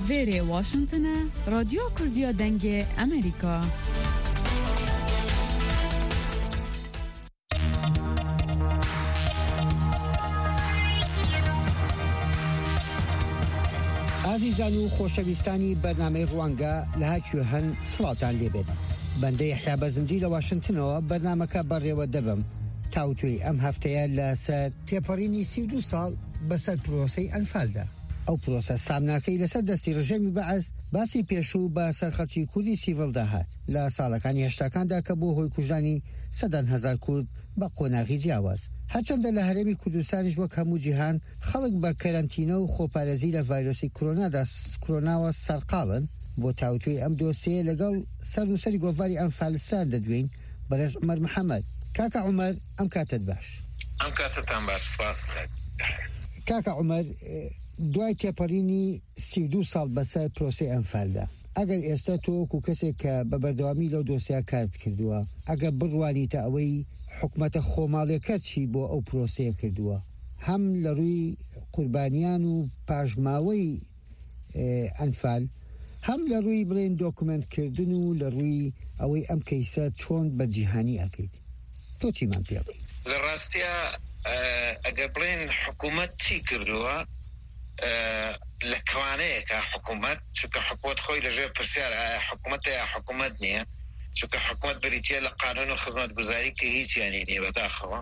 ویره واشنطن رادیو کردیا دنگ امریکا. عزیزان و خۆشەویستانی بەرنامەی ڕوانگە لە هەرکوێ هەن سڵاتان لێبێت. بەندەی یحیا بەرزنجی لە واشنتنەوە بەرنامەکە بەڕێوە دەبم تاوتوی ئەم هەفتەیە لەسەر تێپەڕینی سی و دو ساڵ بەسەر پرۆسەی ئەنفالدا. ئەو پرۆسە سامناکەی لەسەر دەستی ڕژەمی بەعەز باسی پێشوو بە سەرخەڵکی کوردی سیڤڵدا هات لە ساڵەکانی هەشتاکاندا کە بۆ هۆی کوژانی سەدان هەزار کورد بە قۆناغی جیاواز. هەرچەندە لە هەرێمی کوردستانیش وەک هەموو جیهان خەڵک بە کەرەنتینە و خۆپارێزی لە ڤایرۆسی کۆرۆنادا کۆرۆناوە سەرقاڵن. بۆ تاوتوی ئەم دۆسیە لەگەڵ سەر و سەری گۆڤاری ئەنفالستان دەدوین بەرز عومەر محەممەد. کاکە عومەر ئەم کاتت باش. ئەم کاتتان باش سپاس. کاکە عومەر دوای تێپەڕینی سی و دو ساڵ بەسەر پرۆسەی ئەنفالدا ئەگەر ئێستا تۆ وەکو کەسێک کە بە بەردەوامی لەو دۆسیا کارت کردووە ئەگەر بڕوانیتە ئەوەی حکومەتە خۆماڵیەکە چی بۆ ئەو پرۆسەیە کردووە هەم لە ڕووی قوربانیان و پاژماوەی ئەنفال هەم لە ڕووی بڵێن دۆکومنتکردن و لە ڕووی ئەوەی ئەم کەیسە چۆن بە جیهانی ئەکەیت تۆ چیمان پێ بڵێ؟ لە ڕاستیە ئەگەر بڵێن حکوومەت چی کردووە لە کوانەیەکە حکوومەت چونکە حکوومەت خۆی لەژێر پرسیار حکوومەتە یا حکوومەت نییە چونکە حکوومەت بریتە لە قانون و خزمەتگوزاری کە هیچیانی نییە بەداخەوە.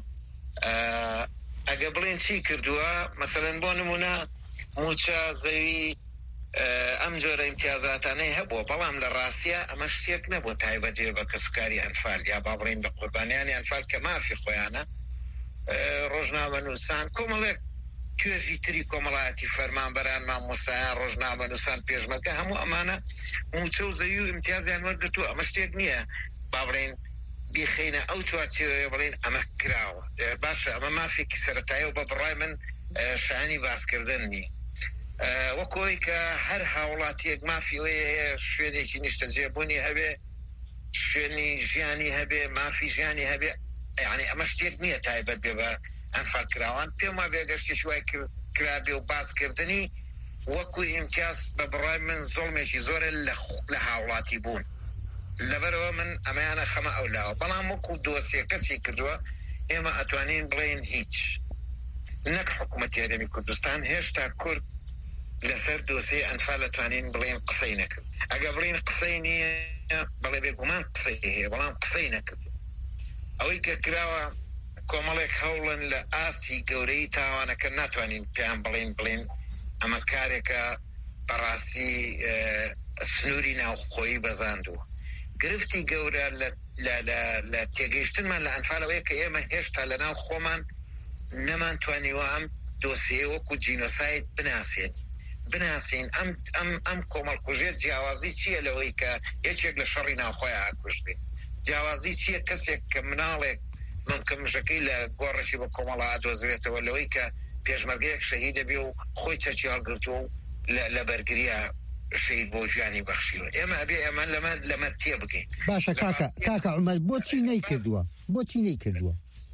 ئەگە بڵێن چی کردووە مەسەلەن بۆ نمونە موچە زەوی ئەم جۆرە ئیمتیازاتانەی هەبووە بەڵام لە ڕاستیە ئەمە شتێک نەبوو تایبەتێ بە کەسوکاری ئەنفال یا با بڵێن بە قوربانیانی ئەنفال کە مافی خۆیانە ڕۆژنامە نووسان کۆمەڵێک توێژی تری کۆمەڵایەتی فەرمانبەران مامۆستایان ڕۆژنامە نووسان پێشمەکە هەموو ئەمانە موچە و زەوی و ئیمتیازیان وەرگرتووە. ئەمە شتێک نییە با بڵێن بیخینە ئەو چوارچێوەیە بڵێن ئەمە کراوە باشە ئەمە مافێکی سەرەتایە و بە بڕای من شایانی باسکردن نی وەکۆی کە هەر هاوڵاتیەک مافی وەیە شوێنێکی نیشتەجێبوونی هەبێ شوێنی ژیانی هەبێ مافی ژیانی هەبێ یعنی ئەمە شتێک نییە تایبەت بێ بە ئەنفال کراوان پێم وایە گەشتێکی وای کرابێ و باسکردنی وەکو ئیمتیاز بە بڕای من زۆڵمێکی زۆرە لە هاوڵاتی بوون لەبەرەوە من ئەمەیانە خەمە ئەولاوە بەڵام وەکو دۆسیەکە چی کردووە ئێمە ئەتوانین بڵێن هیچ نەک حکوومەتی هەرێمی کوردستان هێشتا کورد لەسەر دۆسیە ئەنفال ئەتوانین بڵێن قسەی نەکرد. ئەگە بڵین قسەی نییە بەڵێ بێگومان قسەی هەیە بەڵام قسەی نەکرد. ئەوەی کە کراوە کۆمەڵێک هەوڵن لە ئاسی گەورەی تاوانەکە ناتوانین پێیان بڵین بڵین ئەمە کارێکە بەڕاستی سنووری ناوخۆیی بەزاندووە. گرفتی گەورە لە تێگەیشتنمان لە ئەنفالەوەی کە ئێمە هێشتا لە ناو خۆمان نەمانتوانیوە ئەم دۆسیە وەکو جینۆساید بناسیێنی بناسین ئەم ئەم ئەم کۆمەڵکوژێت جیاوازی چییە لەوەی کە یەکێک لە شەڕی ناوخۆیان ئاکوژێ جیاوازی چییە کەسێک کە مناڵێک ممکن مژەکەی لە گۆڕشی بە کۆمەڵە ئادۆزرێتەوە لەوەی کە پێشمەرگەیەک شەهید دەبێ و خۆی چەچی هەڵگرتووە و لە بەرگریە شەهید بۆ ژیانی بەخشیوە ئێمە ئەبێ ئەمە لەمە لەمە تێ بگەین. باشە کاکە کاکە عومەر بۆچی نەیکردووە بۆچی نەیکردووە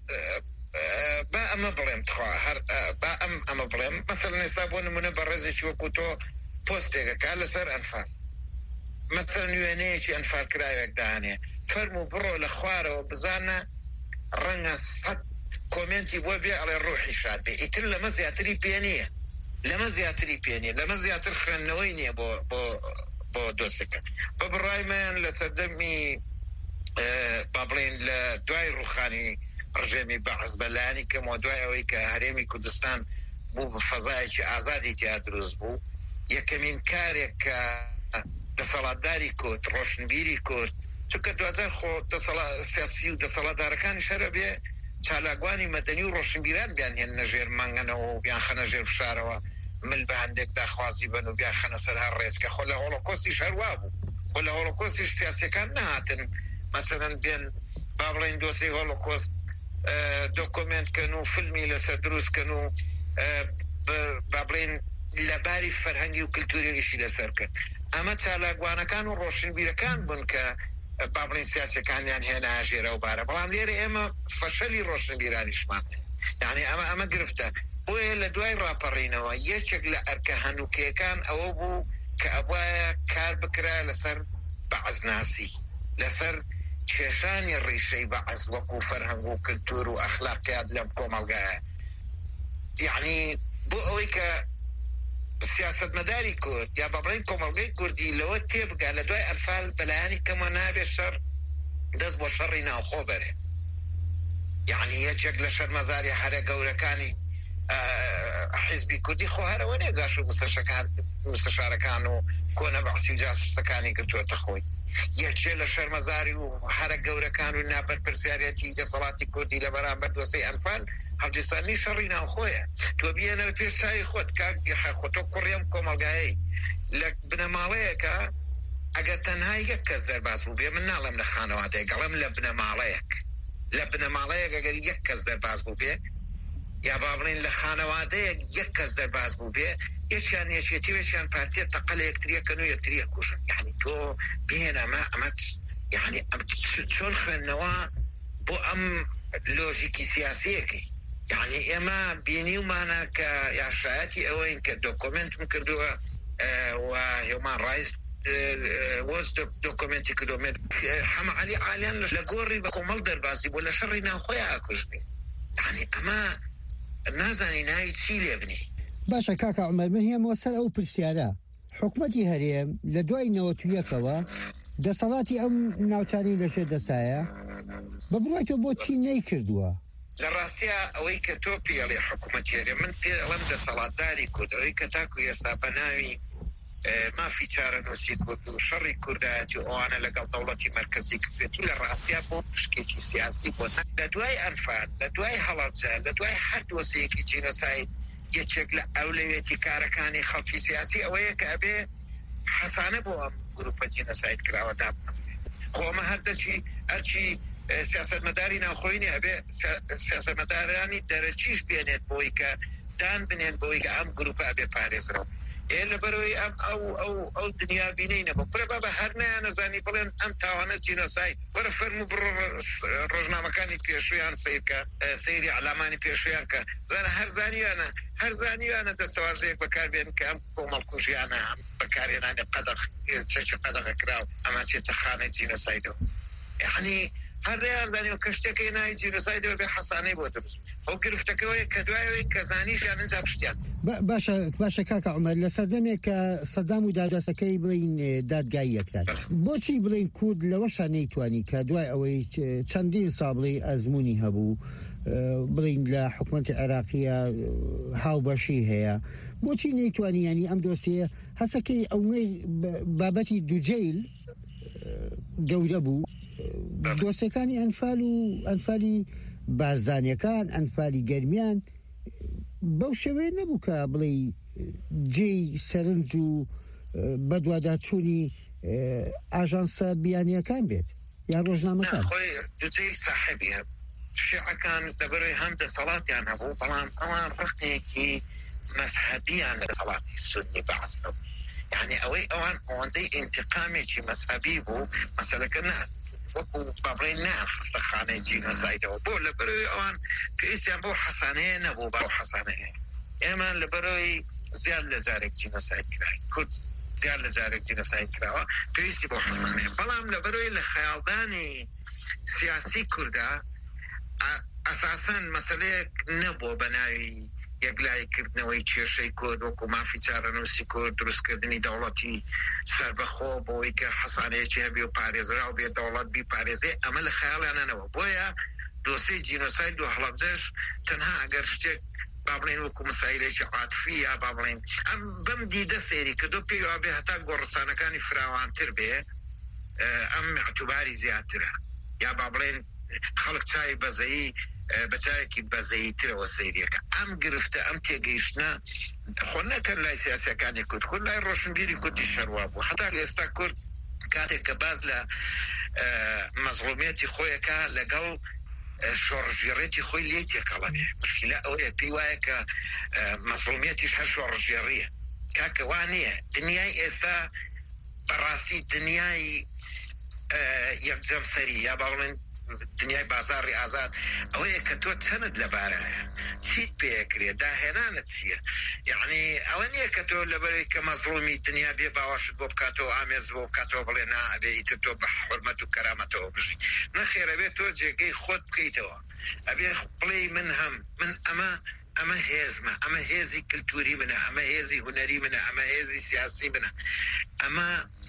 با ئەمە بڵێم تخوا هەر با ئەم ئەمە بڵێم مەسەڵەن ئێستا بۆ نمونە بە ڕێزێکی وەکو تۆ پۆستێکەکە لەسەر ئەنفال مەسەڵەن وێنەیەکی ئەنفال کراوێک دانێ فەرموو بڕۆ لە خوارەوە بزانە ڕەنگە سەد کۆمنتی بۆ بێ ئەڵێ ڕوحی شاد بێ ئیتر لەمە زیاتری پێ نییە لەمە زیاتری پێ نییە لەمە زیاتر خوێندنەوەی نییە بۆ بۆ بۆ دۆستەکە بە بڕای من لە سەردەمی با بڵێن لە دوای ڕوخانی ڕژێمی بەعز بەلایانی کەمەوە دوای ئەوەی کە هەرێمی کوردستان بوو بە فەزایەکی ئازادی تیا دروست بوو یەکەمین کارێک کە دەسەڵاتداری کورد ڕۆشنبیری کورد چونکە دوازار خۆ سیاسی و دەسەڵاتدارەکانی شەرە بێ چالاکوانی مەدەنی و ڕۆشنبیران بیان هێن نەژێر مانگەنەوە و بیان خەنە ژێر فشارەوە مل بە هەندێک داخوازی بن و بیان خەنە سەر هەر ڕێز کە خۆ لە هۆڵۆکۆستی شەروا بوو خۆ لە هۆڵۆکۆستی سیاسیەکان نهاتن مەسەلەن بێن با بڵێن دۆسی هۆڵۆکۆست دۆکۆمنتکەن و فیلمی لەسەر دروستکەن و با بڵێن لەباری فەرهەنگی و کللتوریشی لەسەرکە ئەمە چالاکوانەکان و ڕۆشنبیرەکان بوون کە با بڵێن سیاسەکانیان هێنا ژێرە و بارە بەڵام لێرە ئێمە فەشەلی ڕۆشنبیرانیشمان یعنی ئەمە ئەمە گرفتە بۆیە لە دوای ڕاپەڕینەوە یەکێک لە ئەرکە هەنووکەکان ئەوە بوو کە ئەوایە کار بکرا لەسەر بەعەزناسی لەسەر کێشانی ڕیشەی بەعەز وەکو فەرهەنگ و کلتور و ئەخلاقیات لەم کۆمەڵگایە یعنی بۆ ئەوەی کە سیاستمەداری کورد یا بەڵێن کۆمەڵگەی کوردی لەوە تێبگا لە دوای ئەنفال بەلایانی کەمە نابێت شەڕ دەست بۆ شەڕی ناوخۆ بەرێ یعنی یەکێک لە شەرمەزاری هەرە گەورەکانی حیزبی کوردی خۆ هەرەوە نێجاش و مستەشارەکان و کۆنە بەعسی و جاسوسەکانی گرتووەتە خۆی یەکێ لە شەرمەزاری و هەرە گەورەکان و نابەرپرسیارەتی دەسەڵاتی کوردی لە بەرامبەر دۆسەی ئەنفال هەڵگیرسانی شەڕی ناوخۆیە تۆ بێنە لە پێش چاوی خۆت کاک خۆتۆ کوڕیم کۆمەڵگایی لە بنەماڵەیەکە ئەگەر تەنها یەک کەس دەرباز بوو بێ من ناڵێم لە خانەوادەیە گەڵێم لە بنەماڵەیەک لە بنەماڵەیەک ئەگەر یەک کەس دەرباز بوو بێ یا با بڵێن لە خانەوادەیەک یەک کەس دەرباز بوو بێ یەکیان یەکێتی وێکیان پارتیە تەقە لە یەکتریەکەن و یەکتریە کوژن یعنی تۆ بێن ئەمە ئەمە یعنی چۆن خوێندنەوە بۆ ئەم لۆژیکی سیاسیەکەی یعنی ئێمە بینیومانە کە یاشایەتی ئەوەین کە دۆکۆمنتم کردووە و هێمان ڕایز وەز دۆکۆمنتی کردومێت حەمە عەلی عالیان لە گۆڕی بە کۆمەڵ دەربازی بۆ لە شەڕی ناوخۆی ئاکوژبێ یعنی ئەمە نازانی ناوی چی لێ بنی باشە کاکە عومەر من هێمەوە سەر ئەو پرسیارە حکومەتی هەرێم لە دوای نەوەت و یەکەوە دەسەڵاتی ئەم ناوچانی لەژێر دەسایە بە بڕای تۆ بۆچی نەیکردووە لە ڕاستیە ئەوەی کە تۆ پێڵێ حکوومەتی هەرێم من پێ ئەڵەم دەسەڵاتداری کورد ئەوەی کە تاکو ئێستا بە ناوی مافی چارە نووسی کورد و شەڕی کوردایەتی ئەوانە لەگەڵ دەوڵەتی مرکزی کردێت و لە ڕاستیە بۆ پشکێکی سیاسی بۆ لە دوای ئەنفال لە دوای هەڵەبجە لە دوای هەر دۆسەیەکی جینۆساید یەکێک لە ئەولەوێتی کارەکانی خەڵکی سیاسی ئەوەیە کە ئەبێ حەسانە بۆ ئەم گروپە جینۆساید کراوە دابنەسێت خۆمە هەر دەرچی هەرچی سیاستمەداری ناوخۆینی ئەبێ سیاستمەدارانی دەرەچیش بێنێت بۆی کە دان بنێن بۆی کە ئەم گروپە ئەبێ پارێزرەوە ئێ لەبەرەوەی ئەم ئەو ئەو ئەو دنیا بینینە بۆ پرە بە هەر نەیانەزانی بڵێن ئەم تاوانە جینۆساید وەرە فەرموو بڕۆ ڕۆژنامەکانی پێشویان سیرکە سەیری عەلامانی پێشویان کە زانە هەر زانیوانە هەر زانیوانە دەستەواژەیەک بەکاربێن کە ئەم کۆمەڵکوژیانە بەکارهێنانێ قەدەغ چەکی قەدەغە کراو ئەمە چێتە خانەی جینۆسایدەوە یعنی هەر ڕێیانزانی و کەشتێکی ناوی جینۆسایدەوە بێ حەسانەی بۆ دروست ئەو گرفتەکەوەیە کە دوایەوەی کە زانیشیان ئەنجا پشتیان باشە باشە کاکە عومەر لە سەردەمێک کە سەدام و دادەسەکەی بڵین دادگایی یەکرات بۆچی بڵین کورد لەوەشان نەیتوانی کە دوای ئەوەی چەندین ساڵی ئەزمموی هەبوو بڵین لە حکوومەتی عێراقیە هاوبەشی هەیە بۆچی نەیتوانی ینی ئەم دۆسیە هەسەکەی ئەوەی بابەتی دووجیل گەورە بوو دۆسەکانی ئەنفال و ئەنفالی بارزانیەکان ئەنفالی گەرمیان بەو شێوەیە نەبوو کە بڵێ جێی سەرنج و بەدواداچوونی ئاژانسە بیانیەکان بێت یا ڕۆژنامەکان خۆی دوجێی ساحبی هەب شیعەکان لەبەرەوەی هەم دەسەڵاتیان هەبوو بەڵام ئەوان ڕقێکی مەذهەبیان لە دەسەڵاتی سونی بەعس بوو یعنی ئەوەی ئەوان ئەوەندەی ئینتقامێکی مەذهەبی بوو مەسەلەکە نات وەکو بابڕێن ناخستە خانەی جینۆسایدەوە بۆ لەبەرەوەی ئەوان پێویستیان بۆ حەسانەیە نەبوو باو حەسانەیە ئێمان لەبەرەوەی زیاد لە جارێک جینۆساید کراوە کورد زیاد لە جارێک جینۆساید کراوە پێویستی بۆ حەسانەیە بەڵام لەبەرەوەی لە خەیاڵدانی سیاسی کووردا ئەساسەن مەسەلەیەک نەبووە بە ناوی یەکلایکردنەوەی کێشەی کورد وەکو مافی چارەنووسی کورد دروستکردنی دەوڵەتی سربەخۆ بۆی کە حەسانەیەکی هەبێ و پارێزرا و بێ دەوڵەت بی پارێزێ ئەمە لە خەیاڵیانەوە بۆیە دۆسەی جینۆساید و هەڵەبجەش تەنها ئەگەر شتێک با بڵێن وەکو مەسایلێکی عاتفی یا با بڵێن ئەم بەم دیدە سێری کردو پێی وابێ هەتا گۆڕستانەکانی فراوانتر بێ ئەم معتوباری زیاترە یا با بڵێن خەڵک چای بەزەیی بەچایەکی بەزەییترەوە سەیریەکە ئەم گرفتە ئەم تێگەیشتە خۆ نەکەن لای سیاسەکانی کورد خۆ لای ڕۆشنبیری کوردی شەروا بوو هەتا ئێستا کورد کاتێک کە باز لە مەزڵومیەتی خۆیەکە لەگەڵ شۆڕژێڕێتی خۆی لێ تێکەڵەنێ مشکلە ئەوەیە پێی وایە کە مەزڵومیەتیش هەر شۆڕژێڕیە کاکە وا نییە دنیای ئێستا بەڕاستی دنیای یەکجەمسەری یا باڵێن دنیای بازاری ئازاد ئەوەیە کە تۆ چەند لەبارایە چیت پێکرێ داهێنانت چییە یعنی ئەوە نییە کە تۆ لەبەرەی کە مەزڵومی دنیا بێ باوەشت بۆ بکاتەوە ئامێز بۆ بکاتەوە بڵێ نابێ ئیتر تۆ بە حورمەت و کەرامەتەوە بژی نەخێرە بێت تۆ جێگەی خۆت بکەیتەوە ئەبێ بڵێ من هەم من ئەمە ئەمە هێزمە ئەمە هێزی کللتوری منە ئەمە هێزی هوەری منە ئەمە هێزی سیاسی منە ئەمە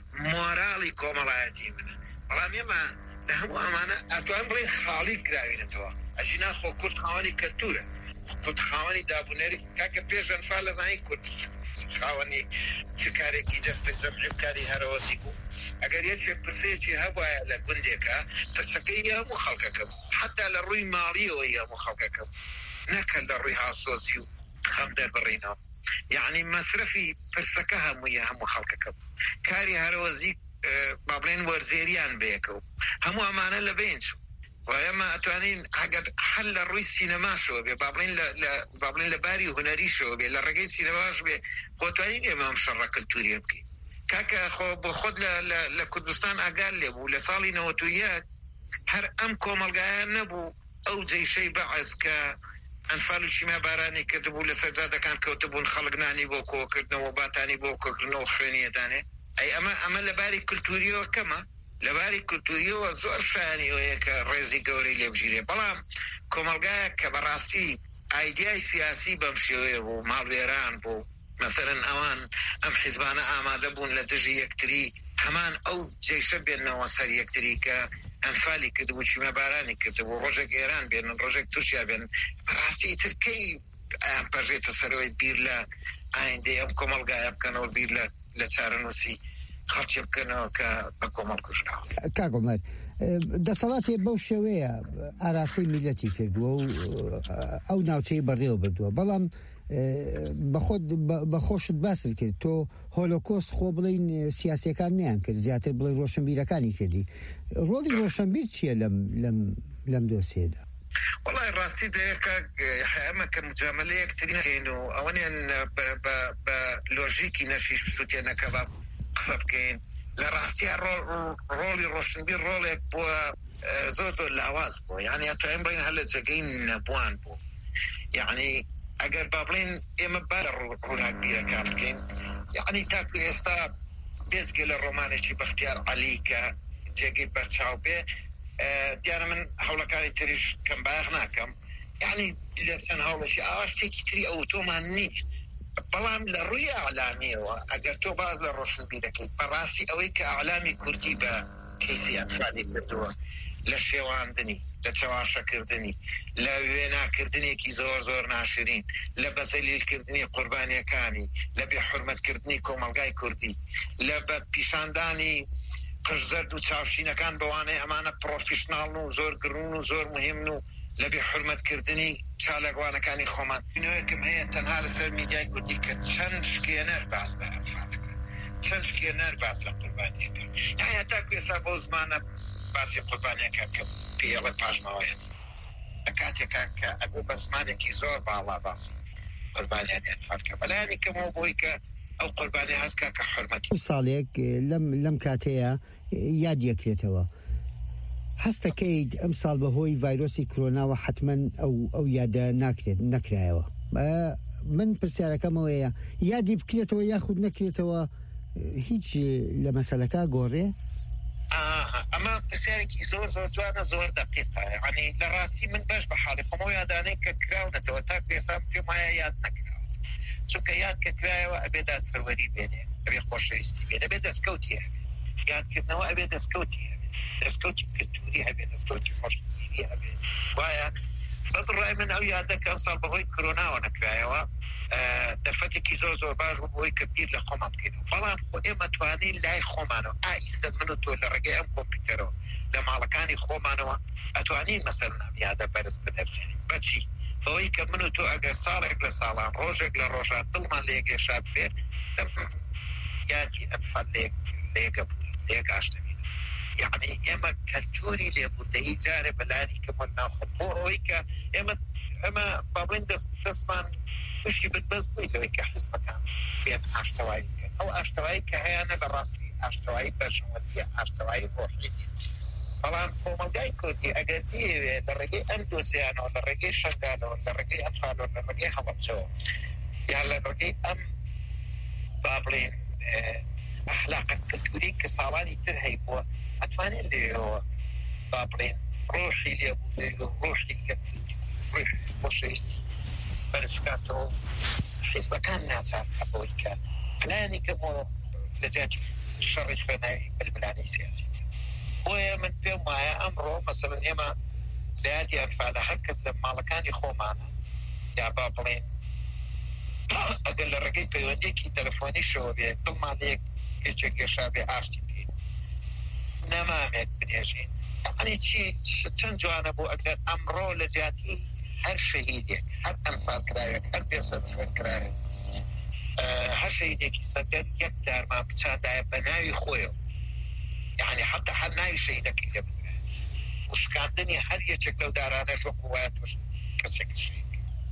مۆراڵی کۆمەڵایەتی منە بەڵام ئێمە لە هەموو ئەمانە ئەتوان بڵێ خاڵی کراوینەتەوە ئەجی ناخۆ کورد خاوەنی کەلتورە کورد خاوەنی دابوونەری کاکە پێش ئەنفال لە زانی کورد خاوەنی چ کارێکی دەستە جەمعی کاری هەرەوەزی بوو ئەگەر یەکێک پرسەیەکی هەبایە لە گوندێکە پرسەکەی هەموو خەڵکەکە بوو حتا لە ڕووی ماڵیەوە هەموو خەڵکەکە بوو نەکە لە ڕووی هاسۆسی و خەم دەربڕینەوە یعنی مەسرفی پرسەکە هەمووی هەموو خەڵکەکە بوو کاری هەرەوەزی با بڵێن وەرزێریان بەیەکە و هەموو ئەمانە لە بین چوو و ئێمە ئەتوانین ئەگەر هەل لە ڕووی سینەماشەوە بێ با بڵێن لە باری هوەریشەوە بێ لە ڕێگەی سینەماش بێ خۆتوانین ئێمە ئەم شەڕە کەلتوریە بکەین کاکە خۆ بۆ خۆت لە کوردستان ئاگال لێبوو لە ساڵی نەوەت و یەک هەر ئەم کۆمەلگایە نەبوو ئەو جەیشەی بەعەز کە ئەنفال و چیمە بارانی کردبوو لە سەرجادەکان کەوتبوون خەڵکنانی بۆ کۆکردنەوە باتانی بۆ کۆکردنەوە خوێنیەدانێ ئەی ئەمە ئەمە لەباری کللتوریەوە کەمە لەباری کللتوریەوە زۆر شایانیەوەیە کە ڕێزی گەورەی لێبژیرێ بەڵام کۆمەلگایە کە بەڕاستی ئایدیای سیاسی بەم شێوەیە بوو ماڵوێران بوو مثلەن ئەوان ئەم حیزبانە ئامادە بوون لە دژی یەکتری هەمان ئەو جێشە بێنەوە سەر یەکتری کە ئەنفالی کردبوو چیمە بارانی کردبوو ڕۆژێک ئێران بێنن ڕۆژێک تووشیا بێن بەڕاستی ترکەی ئەم پەژێتە سەرەوەی بیر لە ئایندەی ئەم کۆمەلگایە بکەنەوە بیر لە لە چارەنووسی خەڵکی بکەنەوە کە بە کۆمەڵ کوژراوە کاگۆمەر دەسەڵاتی بەو شێوەیە ئاراستەی میلەتی کردووە و ئەو ناوچەی بەڕێوە بردووە بەڵام بەخۆشت باست کرد تۆ هۆلۆکۆست خۆ بڵین سیاسیەکان نیان کرد زیاتر بڵێ ڕۆشنبیرەکانی کردی ڕۆڵی ڕۆشنبیر چییە لەم دۆسیەدا والله ڕاستی دەیەکە ئەمە کە مجاملە یەکتری نەکەین و ئەوەنیان بە لۆژیکی نەشیش بسووتێنەکە بە قسە بکەین لە ڕاستیە ڕۆڵی ڕۆشنبیر ڕۆڵێک بووە زۆر زۆر لاواز بوو یعنی ئەتوانین بڵێن هەر لە جێگەی نەبووان بوو یعنی ئەگەر با بڵێن ئێمە با ڕووناکبیرەکان بکەین یعنی تاکو ئێستا بێزگە لە ڕۆمانێکی بەختیار عەلی کە جێگەی بەرچاو بێ دیارە من هەوڵەکانی تریش کەم باەخ ناکەم یعنی لە چەند هەوڵەشی ئاوا شتێکی تری ئەوتۆمان نییە بەڵام لە ڕووی ئەعلامیەوە ئەگەر تۆ باز لە ڕۆشنبی دەکەیت بەڕاستی ئەوەی کە ئەعلامی کوردی بە کەیسی ئەنفادی کردووە لە شێواندنی لە چاواشەکردنی لە وێناکردنێکی زۆر زۆر ناشرین لە بەزەلیلکردنی قوربانیەکانی لە بێحورمەتکردنی کۆمەلگای کوردی لە بە پیشاندانی قژزەرد و چاوشینەکان بەوانەیە ئەمانە پرۆفیشناڵ و زۆر گرون و زۆر مهم و لە بێحورمەتکردنی چالاگوانەکانی خۆمان بینەوەیەکم هەیە تەنها لەسەر میدیای کوردی کە چەند شکێنەر باس بە ئەنفالەکە چەند شکێنەر باس لە قوربانیەکە یعنی هەتا کوێسا بۆ زمانە باسی قوربانیەکە کە پێڵە پاژماوەیە لە کاتێکا کە ئەبوو بە زمانێکی زۆر باڵا باسی قوربانیان ئەنفالەکە بەلایانی کەمەوە بۆی کە ئەو قوربانی هەستکە کە حورمەتی ساڵێک لەم کاتەیە یاد یەکرێتەوە هەستەکەی ئەم ساڵ بەهۆی ڤایرۆسی کۆرۆناوە حتمما ئەو یادە ناکرێت نەکرایەوە من پرسیارەکەمەوەیە یادی بکرێتەوە یاخود نەکرێتەوە هیچ لە مەسەلەکە گۆڕێ ئەمە پرسیارێکی زۆر زۆر جوانە زۆر دەقیقە یعنی لە ڕاستی من بەش بە حاڵی خۆمەوە یادانەی کە کراونەتەوە تا پێسام پێم وایە یاد نەکراوە چونکە یاد کە کرایەوە ئەبێ دادپەروەری بێنێ ئەبێ خۆشەویستی بێنێ ئەبێ دەستکەوتی هەبێ یادکردنەوە ئەبێ دەستکەوتی هەبێ دەستکەوتی کلتوری هەبێ دەستکەوتی خۆشببینی هەبێ وایە بەڕای من ئەو یادەکە ئەم ساڵ بەهۆی کۆرۆناوە نەکرایەوە دەفەتێکی زۆر زۆر باش بۆی کە بیر لە خۆمان بکەینەوە بەڵام خۆ ئێمە توانین لای خۆمانەوە ئایستە من و تۆ لە ڕێگەی ئەم کۆمپیوتەرەوە لە ماڵەکانی خۆمانەوە ئەتوانین مەسەڵەن ئەم یادە بەرز بدەبێنین بەچی بەوەی کە من و تۆ ئەگەر ساڵێک لە ساڵان ڕۆژێک لە ڕۆژان دڵمان لە یەکێشا بێت یادی ئەنفال لێگە بوو لێک ئاشتەبین یعنی ئێمە کەلتوری لێبوردەیی جارێ بەلانی کەمە ناخۆ بۆ ئەوەی کە ئێمە ئەمە باڵێن دەستمان وشی بەدبەست بووی لەوەی کە حزبەکان بێن ئاشتەوایی بکەن ئەو ئاشتەوایی کە هەیەە بە ڕاستی ئاشتەوایی بەرژەوەندیە ئاشتەوایی ڕۆحی بەڵام کۆمەلگای کوردی ئەگەر بێوێت لە ڕێگەی ئەم دۆزیانەوە لە ڕێگەی شنگانەوە لە ڕێگەی ئەنفالۆ لە ڕێگەی هەڵەبجەوە یان لە ڕێگەی ئەم با بڵێن ئەخلاقە کەلتوری کە ساڵانی تر هەیبووە ئەتوانێت لێەوە با بڵێن ڕۆحی لێبوو ڕۆحی ڕۆحی خۆشەویستی بەرزکاتەوە حیزبەکان ناچار ئەبەوەی کە پلانی کەمەوە لە جیاتی شەڕی خوێناوی بەلبلانەی سیاسی بۆیە من پێم وایە ئەمڕۆ مەسەڵەن ئێمە لە یادی ئەنفالە هەر کەس لە ماڵەکانی خۆمانە یا با بڵێن ئەگەر لە ڕێگەی پەیوەندێکی تەلەفۆنی شەوە بێ دڵمان لە یەک هێچێک گێشا بێ ئاشتی بکەین نەمامێک بنێژین ئەنی چی چەند جوانە بوو ئەگەر ئەمڕۆ لە جیاتی هەر شەهیدێک هەر ئەنفال کراوێت هەر بێسەد خوێن کراوێت هەر شەهیدێکی سەردەر یەک دارمان بچاندایە بە ناوی خۆیەوە يعني حتى حد ناوی شەهیدەکەی لێ بگرێ وشکاندنی هەر یەکێک لەو دارانەش وەکو وایە توش کەسێکی شەهید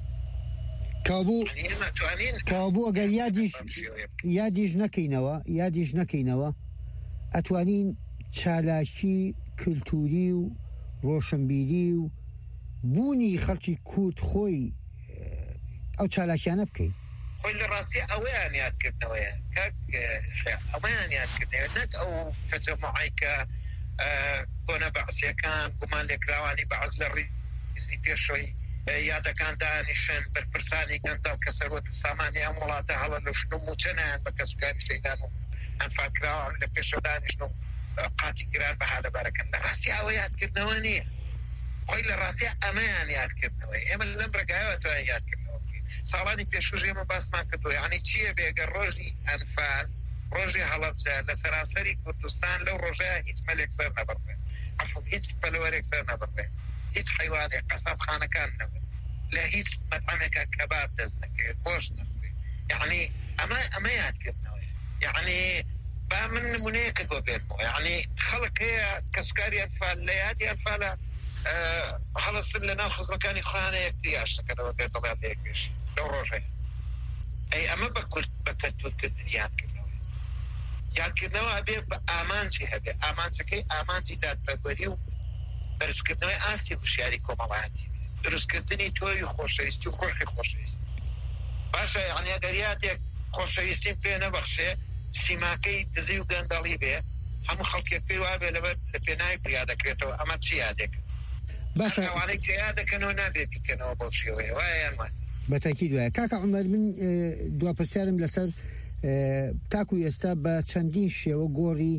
کابوو کابوو ئەگەر یادیش یادیش نەکەینەوە یادیش نەکەینەوە ئەتوانین چالاکی کللتوری و ڕۆشنبیری و بوونی خەڵکی کورد خۆی ئەو چالاکیانە بکەین خۆی لە ڕاستی ئەوەیان یادکردنەوەیە ئەوەیان یادکردنەوە نەک ئەو تەجەموعیکە بۆنە بەعسیەکان گومان لێکراوانی بەعز لە ڕیزی پێشەوەی یادەکان دانیشن بەرپرسانی گەندەڵ کە سەروەت و سامانی ئەم وڵاتە هەڵە لە شنو موچەنیان بە کەسوکاری شەیدان و ئەنفالکراوان لە پێشەوە دانیشن و قاتی گران بە هالەبارەکەن لە ڕاستی ئەوە یادکردنەوە نییە خۆی لە ڕاستی ئەمەیان یادکردنەوەی ئێمە لەم ڕێگایەوە توانین یادکردنەوە ساڵانی پێشوژ ئێمە باسمان کردووە یعنی چییە بێگە ڕۆژی ئەنفال ڕۆژی هەڵەبجە لە سەراسەری کوردستان لەو ڕۆژەیە هیچ مەلێک سەر نەبڕێت عفو هیچ پەلەوەرێک سەر نەبڕێت هیچ حیوانێک قەسابخانەکان نەبێت لە هیچ مەطعەمێکە کەباب دەست نەکرێت خۆش نەخوێت یعنی ئەمە ئەمە یادکردنەوەی یعنی با من نمونەیەکە بۆ بێنمەوە یعنی خەڵک هەیە کەسکاری ئەنفال لە یادی ئەنفالە هەڵەسن لە ناو خزمەکانی خۆیانەیەک یاشتەکەنەوە بێت دەڵێن لە یەک پێش لەو ڕۆژەیە ئەی ئەمە بە کورد بە کەلتورکردنی یادکردنەوە یادکردنەوە ئەبێ بە ئامانجی هەبێ ئامانجەکەی ئامانجی دادپەروەری و بەرزکردنەوەی ئاستی هوشیاری کۆمەڵایەتی دروستکردنی تۆی خۆشەویستی و ڕۆحی خۆشەویستی باشە یعنی ئەگەر یادێک خۆشەویستیم پێ نەبەخشێ سیماکەی دزی و گەندەڵی بێ هەموو خەڵکێک پێی وابێ لەبەر لە پێناوی پیا دەکرێتەوە ئەمە چی یادێک ئەوانەی کە یادەکەنەوە نابێ بیکەنەوە بۆ شێوەیە وایە یانمان بەتاکید وایە کاکە عومەر من دواپرسیارم لەسەر تاکو ئێستا بە چەندین شێوە گۆڕی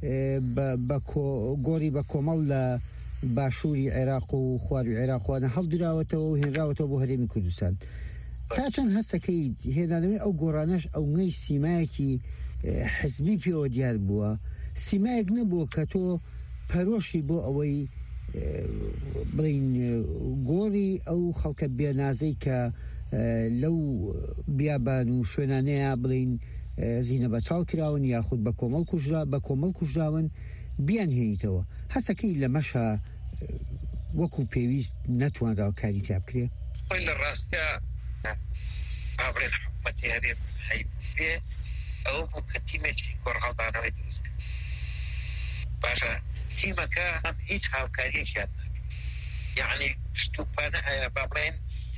گۆڕی بە کۆمەڵ لە باشووری عێراق و خواروی عێراقوانە هەڵدراوەتەوە و هێنراوەتەوە بۆ هەرێمی کوردستان تا چەند هەستەکەی هێنانەوەی ئەو گۆڕانەش ئەو نەی سیمایەکی حزبی پێوە دیار بووە سیمایەک نەبووە کە تۆ پەرۆشی بۆ ئەوەی بڵین گۆڕی ئەو خەڵکە بێنازەی کە لەو بیابان و شوێنانەیە بڵین زینە بە چاڵ کراون یاخود بە کۆمەڵ کوژرا بە کۆمەڵ کوژراون بیان هێنیتەوە هەسەکەی لە مەشە وەکو پێویست نەتوانراوە کاری تا بکرێ خۆی لە ڕاستە ئابرێت حکومەتی هەرێم هەیبێ ئەوە بوو کە تیمێکی گۆڕهەڵدانەوەی دروست باشە تیمەکە هەم هیچ هاوکاریەکیان یعنی شتوپانە هەیە با بڵێن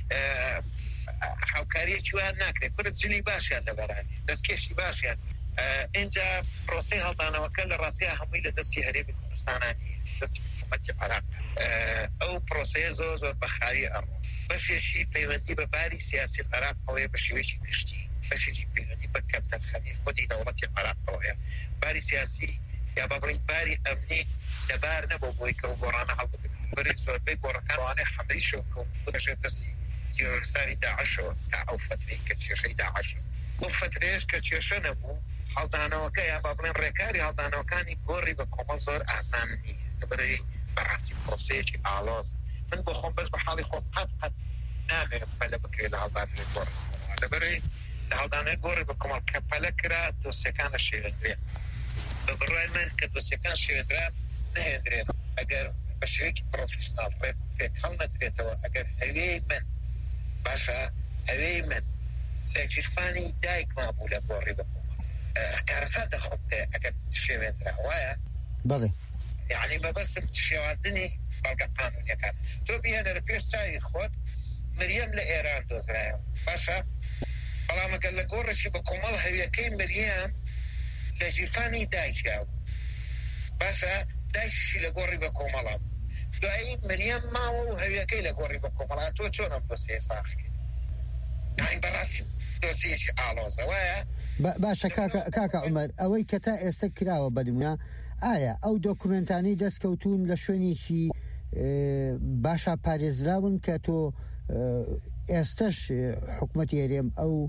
هاوکاریەکی وان ناکرێت کورد جلی باشیان لەبەرانی دەستکێشی باشیان اینجا پرۆسەی هەڵدانەوەکە لە ڕاستیە هەمووی لە دەستی هەرێمی کوردستانانی دەستی حکومەتی عێراق ئەو پرۆسەیە زۆر زۆر بەخاری ئەڕۆ بەشێکی پەیوەندی بە باری سیاسی عێراق ئەوەیە بە شێوەیەکی گشتی بەشێکی پەیوەندی بە کەمتەرخەنی خودی دەوڵەتی عێراق ئەوەیە باری سیاسی یا بە بڵین باری ئەمنی لەبار نەبوو بۆی کە گۆڕانە هەڵبگرن بەرز زۆربەی گۆڕەکانوانەی حەملەی شەوکە و دەژێت دەستی تیرۆریستانی داعشەوە تا ئەو فترەی کە کێشەی داعشە ئەو فترەیەش کە کێشە نەبوو هەڵدانەوەکە یا با بڵێن ڕێکاری هەڵدانەوەکانی گۆڕی بە کۆمەڵ زۆر ئاسان نییە لەبەرەوەی بەڕاستی پرۆسەیەکی ئاڵۆز من بۆ خۆم بەس بە حاڵی خۆم قەت قەت نامێنم پەلە بکرێت لە هەڵدانەوەی گۆڕ لەبەرەوەی لە هەڵدانەوەی گۆڕی بە کۆمەڵ کە پەلە کرا دۆسیەکانە شێوێنرێ بە بڕای من کە دۆسیەکان شێوێنرا نهێنرێن ئەگەر بە شێوەیەکی پرۆفیشناڵ ڕێک هەڵ نەدرێتەوە ئەگەر هەوێی من باشە هەوێی من لە جیرفانی دایکمان بوو لە گۆڕی بە کۆمەڵ کارەسات دەخۆت ئەگەر شێوێنرا وایە بەڵێ يعني ما بس شواردني بلقى قانونية كان تو بيهنا رفيش ساي خود مريم لإيران دوزرايا باشا بلا ما قال لقور رشي بكمالها ويكي مريم لجيفاني دايشاو باشا دايش لقوري بكمالها دعي مريم ما هو ويكي لقوري بكمالها تو چونم بسي صاحي يعني براسي دوسيشي آلوزا ويا باشا كاكا كاكا عمر اوي كتا استكراوه بدمنا ئایا ئەو دۆکومنتانەی دەستکەوتون لە شوێنێکی باشا پارێزراون کە تۆ ئێستش حکومەتی هەرێم ئەو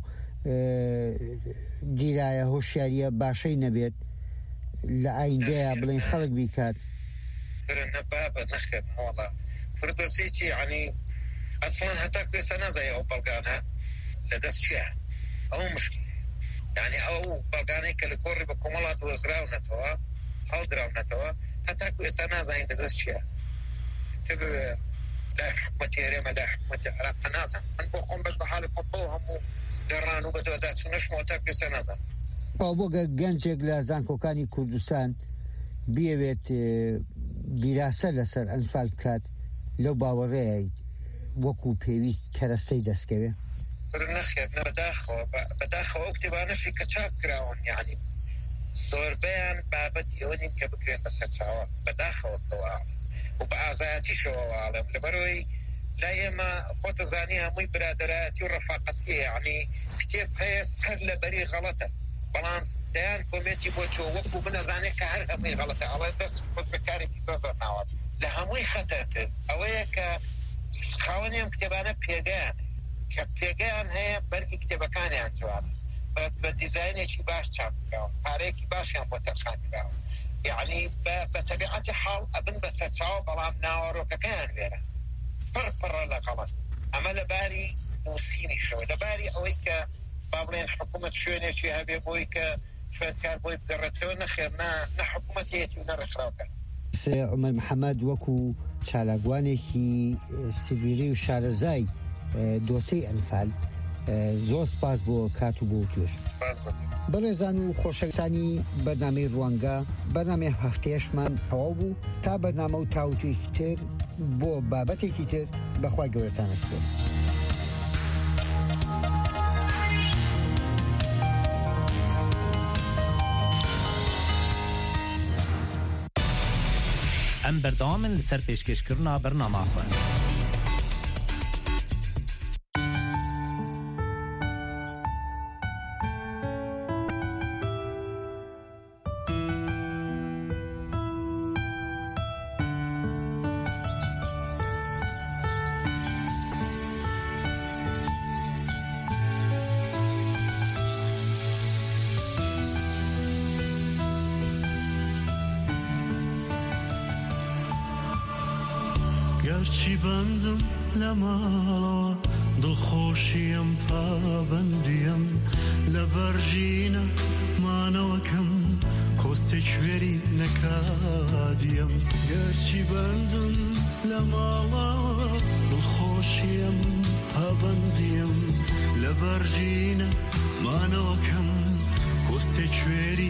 دیرایە هۆشیاریە باشەی نەبێت لە ئایندەیە بڵێن خەڵک بیکات نەبابە نەخێت مۆڵە فردۆسێکی عنی ئەسڵان هەتا پێسە نازای ئەو بەڵگانە لە دەست چیە ئەو مشکل یعنی ئەو بەڵگانەی کە لە گۆڕی بە کۆمەڵا دۆزراونەتەوە هەڵدراونەتەوە هەتاکو ئێستا نازانین دەدەست چییە تب لا حکومەتی هەرێمە لا حکومەتی عێراق نازان من بۆ خۆم بەش بە حاڵی خۆم هەموو گەڕان و بەدوەداچوونەشمەوە تا پێستا نازان ئەو بۆ گەنجێک لە زانکۆکانی کوردستان بیەوێت دیراسە لەسەر ئەنفال بکات لەو باوەڕەیە وەکو پێویست کەرەستەی دەستکەوێ نەخێت بەداخەوە بەداخەوە ئەو کتێبانەشی کە چاپ کراون یعنی زۆربیان بابەتی ئەوە نیم کە بکرێن بەسەر چاوە بەداخەوە تەواو و بە ئازایەتیشەوە واڵم لەبەرەوەی لا ئێمە خۆتە زانی هەمووی برادەرایەتی و ڕەفاقەتی یعنی کتێب هەیە سەر لەبەری غەڵەتە بەڵام دەیان کۆمێتی بۆ چۆ وەکو بنەزانێت کە هەر هەمووی غەڵەتە ئەڵێ دەست خۆت بەکارێکی زۆر ناواز لە هەمووی خەتەرتر ئەوەیە کە خاوەنیان کتێبانە پێگەیان کە پێگەیان هەیە بەرگی کتێبەکانیان جوانە بە دیزاینێکی باش چاپ کراوە پارەیەکی باشیان بۆ تەرخانکراوە یعنی بە تەبیعەتی حاڵ ئەبن بە سەرچاوە بەڵام ناوەڕۆکەکەیان وێرە پڕ پڕە لە غەڵەت ئەمە لەباری نووسینیشەوە لەباری ئەوەی کە با بڵێن حکوومەت شوێنێکی هەبێ بۆی کە خوێندکار بۆی بگەڕێتەوە نەخێر نە حکوومەتێتی و نەڕێکخراوەکە عومەر محەممەد وەکو چالاگوانێکی سیڤیلی و شارەزای دۆسەی ئەنفال زۆر سپاس بۆ کات و بۆ توێش بەڕێزان و خۆشەویستانی بەرنامەی ڕوانگە بەرنامەی هەفتەیەشمان تەواو بوو تا بەرنامە و تاوتوێکی تر بۆ بابەتێکی تر بەخوای گەورەتان ئەسپێرم. ئەم بەردەوامن لەسەر پێشکەشکردنا بەرنامە خوێن. گەرچی بەندم لە ماڵەوە دڵخۆشیم پابەندیم لە بەرژینە مانەوەکەم کۆسێک وێری نەکادیم گەرچی بەندم لە ماڵەوە دڵخۆشیم پابەندیم لە بەرژینە مانەوەکەم کۆسێک وێری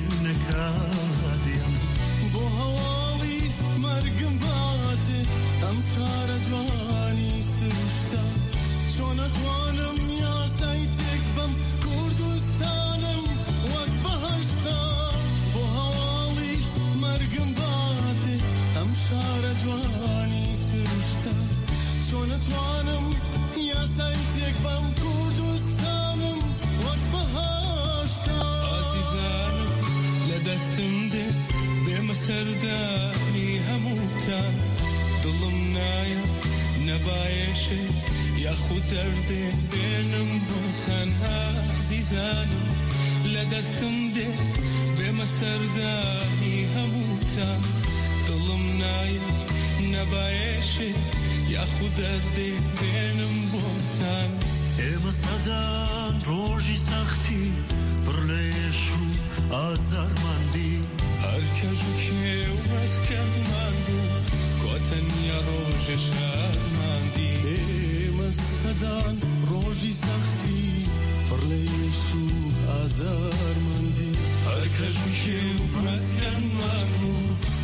نەکادیم بۆ هەواڵی مەرگم باتێ ئەم چارە جوانی سروشتە چۆن ئەتوانم یاسای تێک بەم کوردستانم وەک بەهەشتا بۆ هەواڵی مەرگم باتێ ئەم شارە جوانی سروشتە چۆن ئەتوانم یاسای تێک بەم کوردستانم وەک بەهەشتا ئازیزانم لە دەستم دێ بێمە سەردانی هەمووتان دڵم نایە نەبایەشێ یاخود دەردێ بێنم بۆ تەنها زیزانم لە دەستم دێ بێمە سەردانی هەمووتان دڵم نایە نەبایەشێ یاخود دەردێ بێنم بۆتان ئێمە سەدان ڕۆژی سەختی پڕ لە ئێش و ئازارماندی هەر کەژ و کێ و مەسکەنمان بوو کۆتەنیا ڕۆژە شارماندی ئێمە سەدان ڕۆژی سەختی پڕ لە ئێش و ئازارماندی هەر کەژ و کێ و مەسکەنمان بوو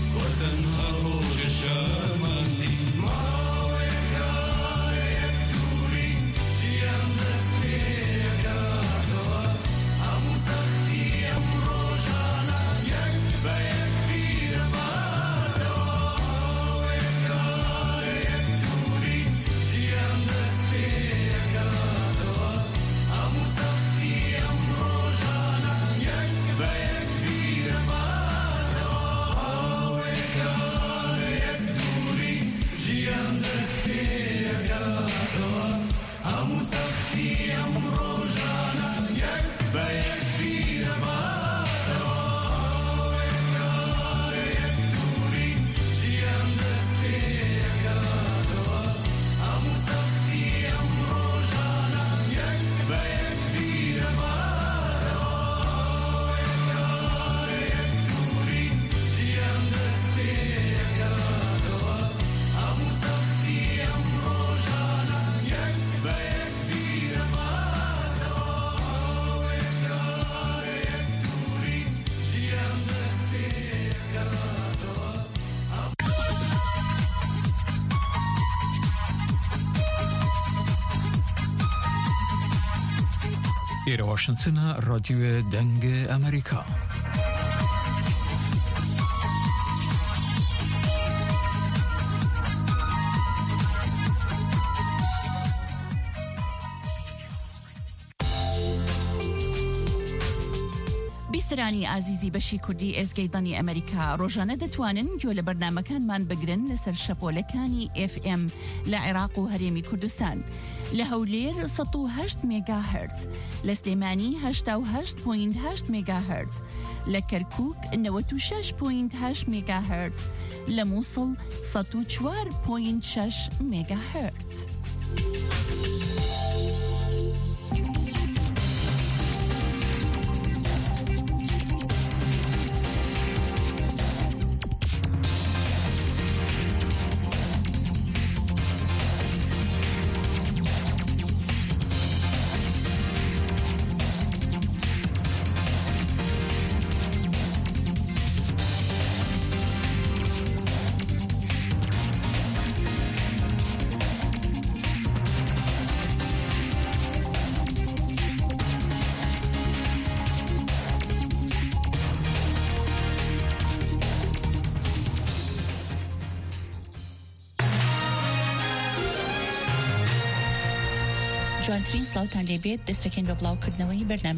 تەنها ڕۆژە شارماندی ماوەیەکە یەک دووری ژیان دەست پێکاتەوە هەموو سەختی ئەم ڕۆژانە یەک بە یەک بیرەباتەوە ماوەیەکە یەک دووری ژیان دەست پێکاتەوە هەموو سەختی ئەم ڕۆژانە یەک بە یەک بیرەباتەوە ماوەیەکە یەک دووری ژیان دەست پێکاتەوە هەموو سەختی ئەم ڕۆژانە یەک بە یەک بیرەباتەوە ماوەیەکە یەک دووری ژیان دەست پێکاتەوە هەموو سەختی ئەم ڕۆژانە یەک بە یەک بیرەباتەوە ماوەیەکە یەک دووری ژیان دەست پێکاتەوە هەموو سەختی ئەم ڕۆژانە یەک بە یەک بیرەباتەوە ماوەیەکە یەک دووری ژیان دەست پێکاتەوە ئێرە واشنگتنە ڕادیۆ دەنگە ئەمریکا. بیسەرانی ئازیزی بەشی کوردی ئێزگەیدانی ئەمریکا ڕۆژانە دەتوانن گوێ لە بەرنامەکانمان بگرن لەسەر شەپۆلەکانی ئێف ئێم لە عێراق و هەرێمی کوردستان لە هەولێر سەد و هەشت مێگاهەرتز، لە سلێمانی هەشتا و هەشت پۆینت هەشت مێگاهەرتز، لە کەرکووک نەوەت و شەش پۆینت هەشت مێگاهەرتز، لە مووسڵ سەد و چوار پۆینت شەش مێگاهەرتز. جوانترین سلااوتان لێبێت دەستەکەن بە بڵاوکردنەوەی بەرنامە